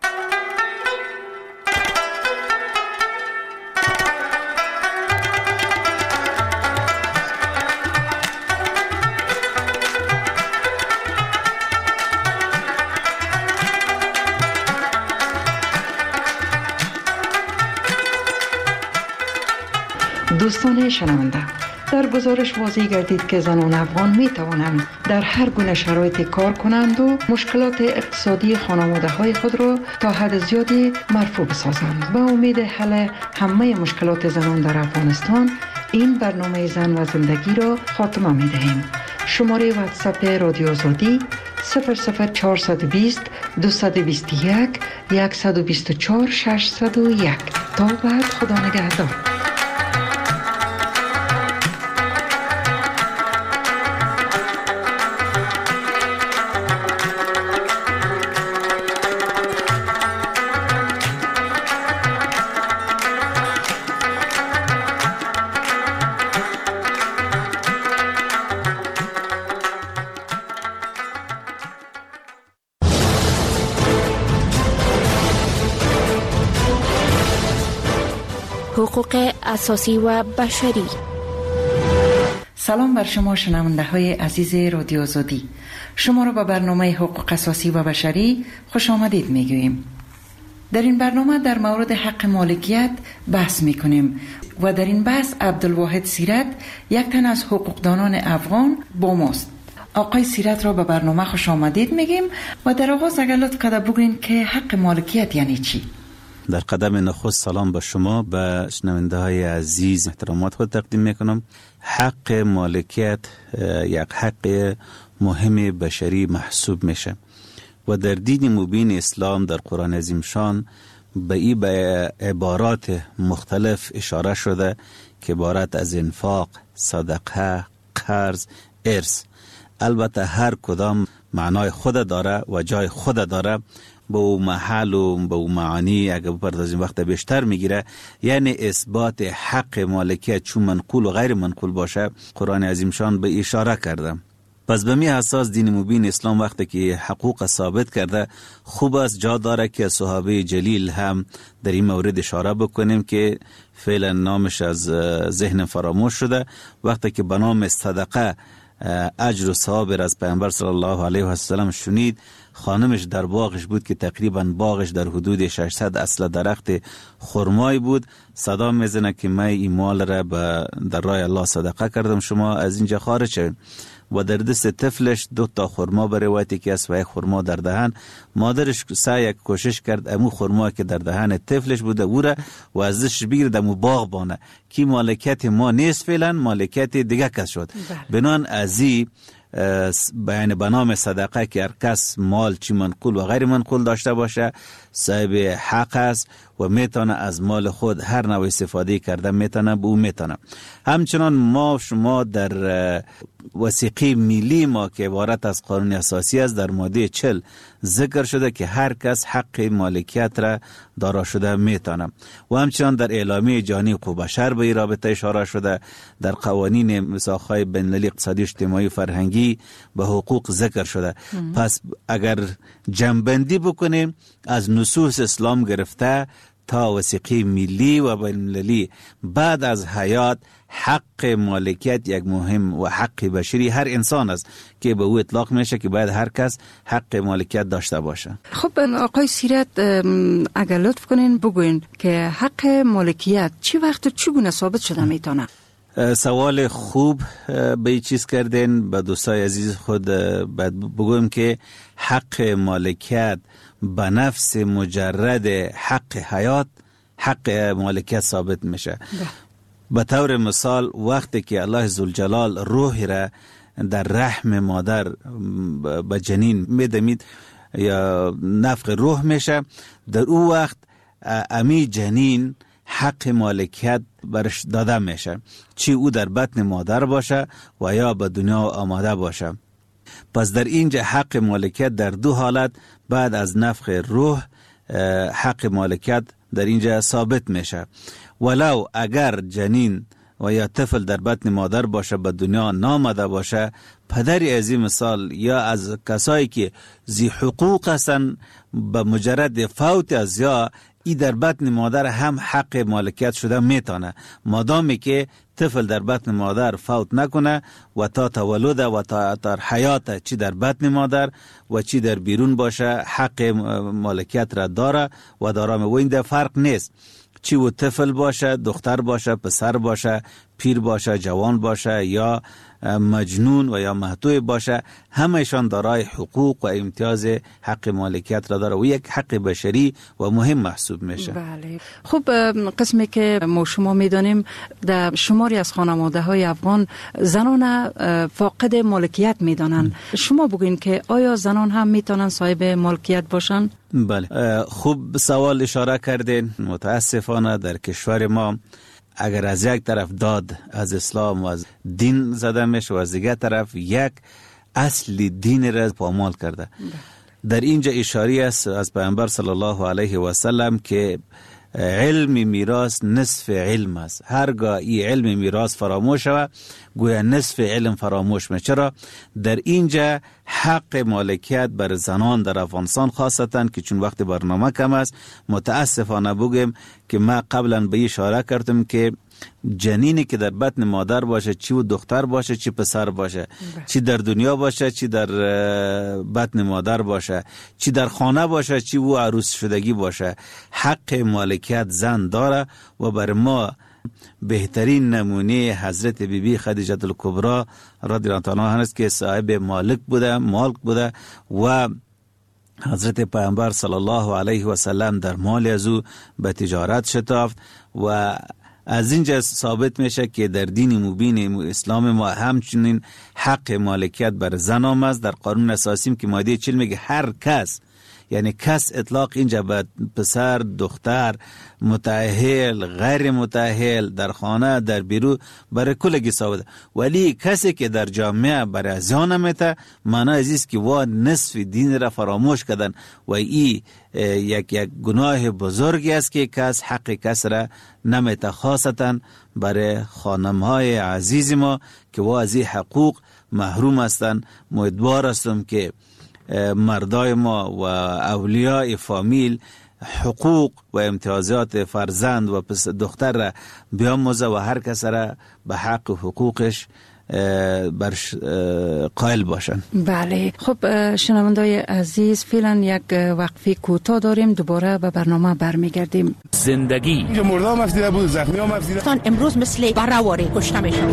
دوستان شنونده، در گزارش واضح گردید که زنان افغان می توانند در هر گونه شرایطی کار کنند و مشکلات اقتصادی خانواده های خود را تا حد زیادی مرفوع بسازند. با امید حل همه مشکلات زنان در افغانستان این برنامه زن و زندگی را خاتمه می دهیم. شماره واتساپ رادیو آزادی صفر صفر چهارصد و بیست دویست و بیست و یک صد و بیست و چهار ششصد و یک. تا بعد، خدا نگهدار. حقوق اساسی و بشری. سلام بر شما شنونده های عزیز رادیو آزادی. شما را به برنامه حقوق اساسی و بشری خوش آمدید میگوییم. در این برنامه در مورد حق مالکیت بحث میکنیم و در این بحث عبدالواحد سیرت، یک تن از حقوقدانان افغان، با ماست. آقای سیرت را به برنامه خوش آمدید میگیم و در آغاز اگر لطف کرده بگوین که حق مالکیت یعنی چی؟ در قدم نخست سلام به شما، به شنونده های عزیز احترامات خود تقدیم میکنم. حق مالکیت یک حق مهم بشری محسوب میشه و در دین مبین اسلام در قرآن عظیم شان به این به عبارات مختلف اشاره شده که عبارت از انفاق، صدقه، قرض، ارث. البته هر کدام معنای خود داره و جای خود داره، با او محل و با او معانی اگر بپردازیم وقت بیشتر میگیره. یعنی اثبات حق مالکیت چون منقول و غیر منقول باشه قرآن عظیم شان به اشاره کرده. پس به می اساس دین مبین اسلام وقتی که حقوق ثابت کرده، خوب است جا داره که صحابه جلیل هم در این مورد اشاره بکنیم که فعلا نامش از ذهن فراموش شده. وقتی که به نام صدقه اجر و ثواب از پیامبر صلی الله علیه و سلم شنید، خانمش در باغش بود که تقریبا باغش در حدود ششصد اصل درخت خرمای بود. صدا میزنه که من این مال را در راه الله صدقه کردم، شما از اینجا خارج شوید. و در دست طفلش دو تا خرما به روایتی که است و یک خرما در دهن. مادرش سعی کوشش کرد امو خرما که در دهن طفلش بوده او را و ازش بگیرد امو باغ بانه که مالکیت ما نیست، فعلا مالکیت دیگه کس شد. بنان ازی بیان به نام صدقه که هر کس مال چی منقول و غیر منقول داشته باشه صاحب حق است و میتونه از مال خود هر نوع استفاده کرده میتونه به او میتونه. همچنان ما شما در وثیقه ملی ما که عبارت از قانون اساسی است در ماده چهل ذکر شده که هر کس حق مالکیت را دارا شده میتونه و همچنان در اعلامیه جهانی حقوق بشر به این رابطه اشاره شده. در قوانین میثاق‌های بین‌المللی اقتصادی اجتماعی و فرهنگی به حقوق ذکر شده. ام. پس اگر جمع‌بندی بکنیم از نصوص اسلام گرفته تا وثیقه ملی و بین‌المللی بعد از حیات حق مالکیت یک مهم و حق بشری هر انسان است که به او اطلاق میشه که باید هر کس حق مالکیت داشته باشه. خب آقای سیرت اگر لطف کنین بگوین که حق مالکیت چی وقت و چگونه ثابت شده میتونه؟ سوال خوب به این چیز کردین. به دوستای عزیز خود بگویم که حق مالکیت به نفس مجرد حق حیات حق مالکیت ثابت میشه. به طور مثال وقتی که الله ذوالجلال روح را در رحم مادر به جنین میدمید یا نفخ روح میشه، در او وقت امی جنین حق مالکیت برش داده میشه، چی او در بطن مادر باشه و یا به دنیا آماده باشه. پس در اینجا حق مالکیت در دو حالت بعد از نفخ روح حق مالکیت در اینجا ثابت میشه. ولو اگر جنین و یا طفل در بطن مادر باشه به دنیا نامده باشه، پدری از این مثال یا از کسایی که ذی حقوق هستن به مجرد فوت از یا ای در بطن مادر هم حق مالکیت شده میتونه، مادامی که طفل در بطن مادر فوت نکنه و تا تولد و تا تا حیات چی در بطن مادر و چی در بیرون باشه حق مالکیت را داره و دارم. و این در فرق نیست چی و طفل باشه، دختر باشه، پسر باشه، پیر باشه، جوان باشه یا مجنون و یا محتوی باشه، همهشان دارای حقوق و امتیاز حق مالکیت را داره و یک حق بشری و مهم محسوب میشه. بله. خب قسمی که ما شما میدانیم در شماری از خانواده های افغان زنان فاقد مالکیت میدانن. شما بگوین که آیا زنان هم میتونن صاحب مالکیت باشن؟ بله، خوب سوال اشاره کردین. متاسفانه در کشور ما اگر از یک طرف داد از اسلام و از دین زده میشه و از دیگر طرف یک اصل دین را پامال کرده. در اینجا اشاره است از پیامبر صلی الله علیه و سلم که علم میراث نصف علم است. هرگاه این علم میراث فراموش شود گویا نصف علم فراموش میشه. چرا؟ در اینجا حق مالکیت بر زنان در افغانستان خاصتا که چون وقت برنامه کم است متاسفانه بگم که ما قبلا به اشاره کردم که جنینی که در بطن مادر باشه، چی و دختر باشه چی پسر باشه، چی در دنیا باشه چی در بطن مادر باشه، چی در خانه باشه چی و عروس شدگی باشه، حق مالکیت زن داره. و بر ما بهترین نمونه حضرت بی بی خدیجه الکبری رضی الله عنها است که صاحب مالک بوده مالک بوده و حضرت پیامبر صلی الله علیه و سلم در مال از او به تجارت شتافت و از اینجا ثابت میشه که در دین مبین اسلام ما همچنین حق مالکیت بر زن هم است. در قانون اساسی که ماده چهل میگه هر کس، یعنی کس اطلاق اینجا به پسر، دختر، متأهل، غیر متأهل، در خانه، در بیرون برای کلگی ثابت. ولی کسی که در جامعه برای زیان میته معنی ازیست که وا نصف دین را فراموش کردن و ای یک یک گناه بزرگی است که کس حق کس را نمیته، خاصتا برای خانمهای عزیز ما که وا از این حقوق محروم هستند. امیدوار هستم که مردای ما و اولیاء فامیل حقوق و امتیازات فرزند و پس دختر را بیاموزه و هر کس را به حق و حقوقش برش قائل باشن. بله. خب شنوندای عزیز فعلا یک وقفه کوتاه داریم، دوباره به برنامه برمیگردیم. زندگی مردم افزیده بود، زخمی هم افزیده. امروز مثل برآواره کشته میشن.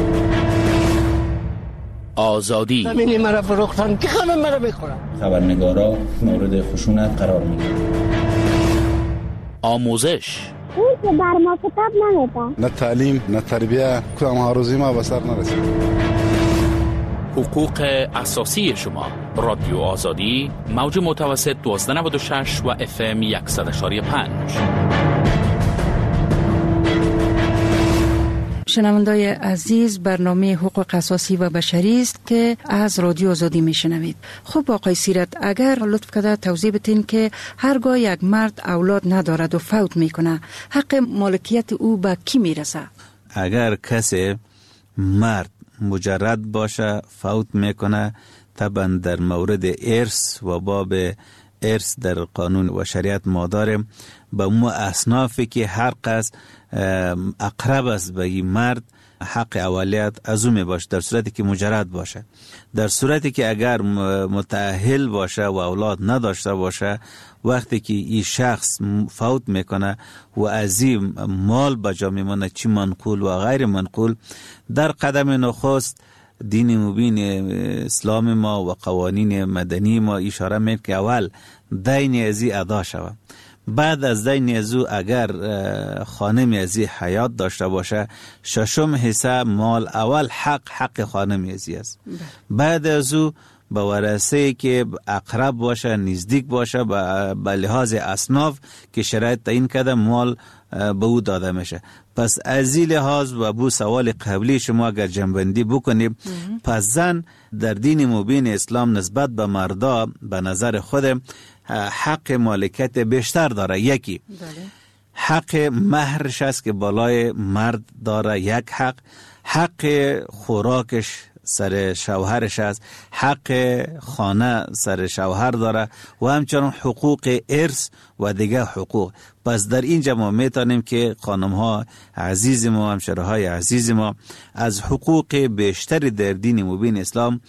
آزادی همینی مرا فروختن که همه مرا بخورن. خبرنگارا مورد خشونت قرار میگیرن. آموزش اون که بر ما کتاب نمیده، نه تعلیم نه تربیه، کدام ها روزی ما به سر نرسید. حقوق اساسی شما. رادیو آزادی موج متوسط دوازده نود و شش و اف ام صد و شش و پنج. شنوندای عزیز، برنامه حقوق اساسی و بشری است که از رادیو آزادی میشنوید. خب آقای سیرت، اگر لطف کرده توضیح بدین که هرگاه یک مرد اولاد ندارد و فوت میکنه، حق مالکیت او به کی میرسه؟ اگر کسی مرد مجرد باشه فوت میکنه، طبعا در مورد ارث و باب ارث در قانون و شریعت ما داریم به مو اصنافی که هر قصد اقرب است به این مرد حق اولیت از او می باشه، در صورتی که مجرد باشه. در صورتی که اگر متأهل باشه و اولاد نداشته باشه، وقتی که این شخص فوت میکنه و از این مال بجا میمونه، چی منقول و غیر منقول، در قدم نخست دین مبین اسلام ما و قوانین مدنی ما اشاره میکنه که اول دین ازی ادا شود. بعد از دین ازو اگر خانم ازی حیات داشته باشه، ششم حصه مال اول حق حق خانم ازی است. بعد ازو به ورثه که اقرب باشه، نزدیک باشه، به لحاظ اصناف که شرایط تعیین کرده مال به او داده میشه. پس از این لحاظ و بو سوال قبلی شما اگر جنبندی بکنیم، پس زن در دین مبین اسلام نسبت به مردا به نظر خود حق مالکیت بیشتر داره. یکی بله. حق مهرش است که بالای مرد داره، یک حق حق خوراکش سر شوهرش است، حق خانه سر شوهر داره و همچنان حقوق ارث و دیگه حقوق. پس در اینجا ما میتونیم که خانم ها عزیز ما، همشره های عزیز ما از حقوق بیشتری در دین مبین اسلام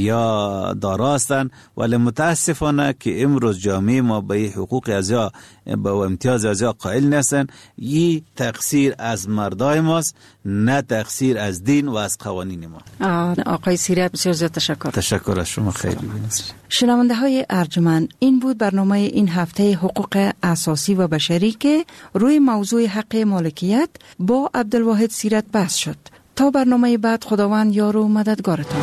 یا داراستن، ولی متاسفانه که امروز جامعه ما به حقوق ازیا به امتیاز ازیا قائل نیستن. این تقصیر از مردای ماست، نه تقصیر از دین و از قوانین ما. آقای سیرت بسیار زیاد تشکر. تشکر از شما، خیلی بینست. شنونده های ارجمند، این بود برنامه این هفته حقوق اساسی و بشری که روی موضوع حق مالکیت با عبدالواحد سیرت بحث شد. تا برنامه بعد، خداوند یار و مددگارتان.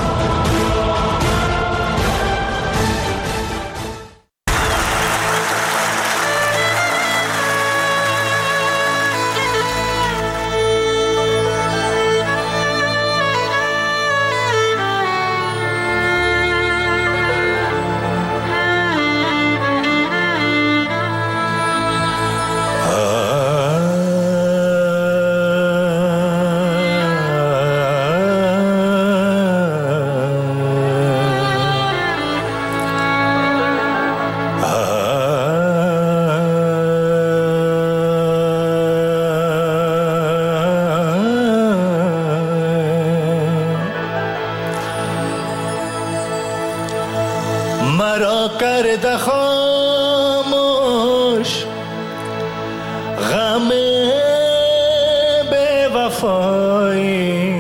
مرا کرده خاموش غم بے وفایی،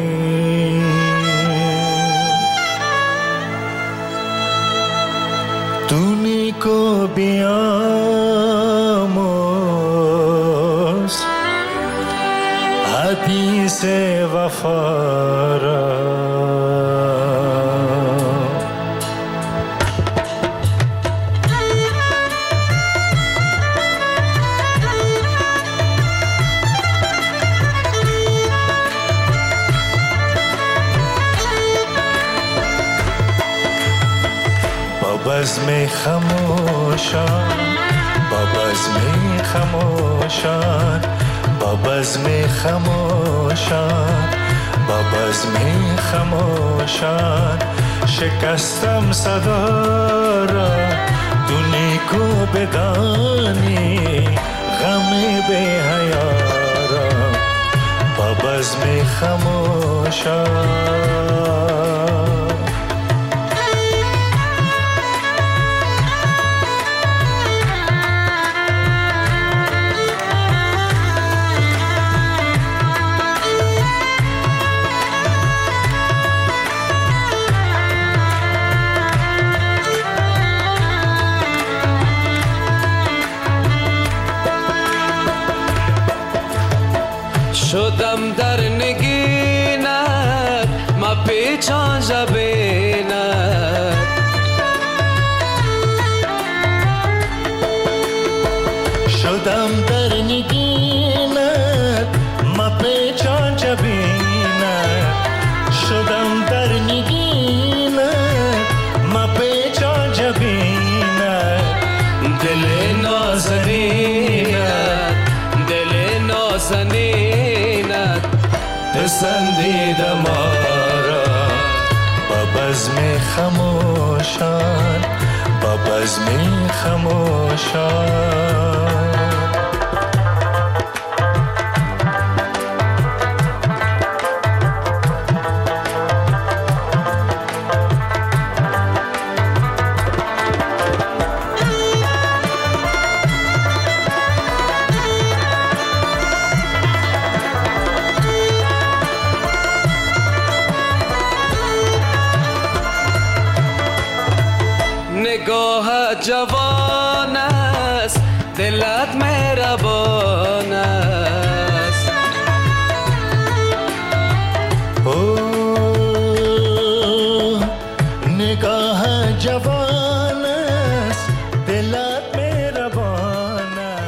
تو نیکو بیاموز حدیث وفا را. بزم خموشان، با بزم خموشان، با بزم خموشان، با بزم خموشان، شکستم صدا را تو نیکو بدانی غم بی حیا را. با بزم خموشان شدم در نگینت ما پیچان جبینت، شدم در نگینت ما پیچان جبینت، پسندیده ما را با بزم خموشان با بزم خموشان نگاه جوان است دلت مهربان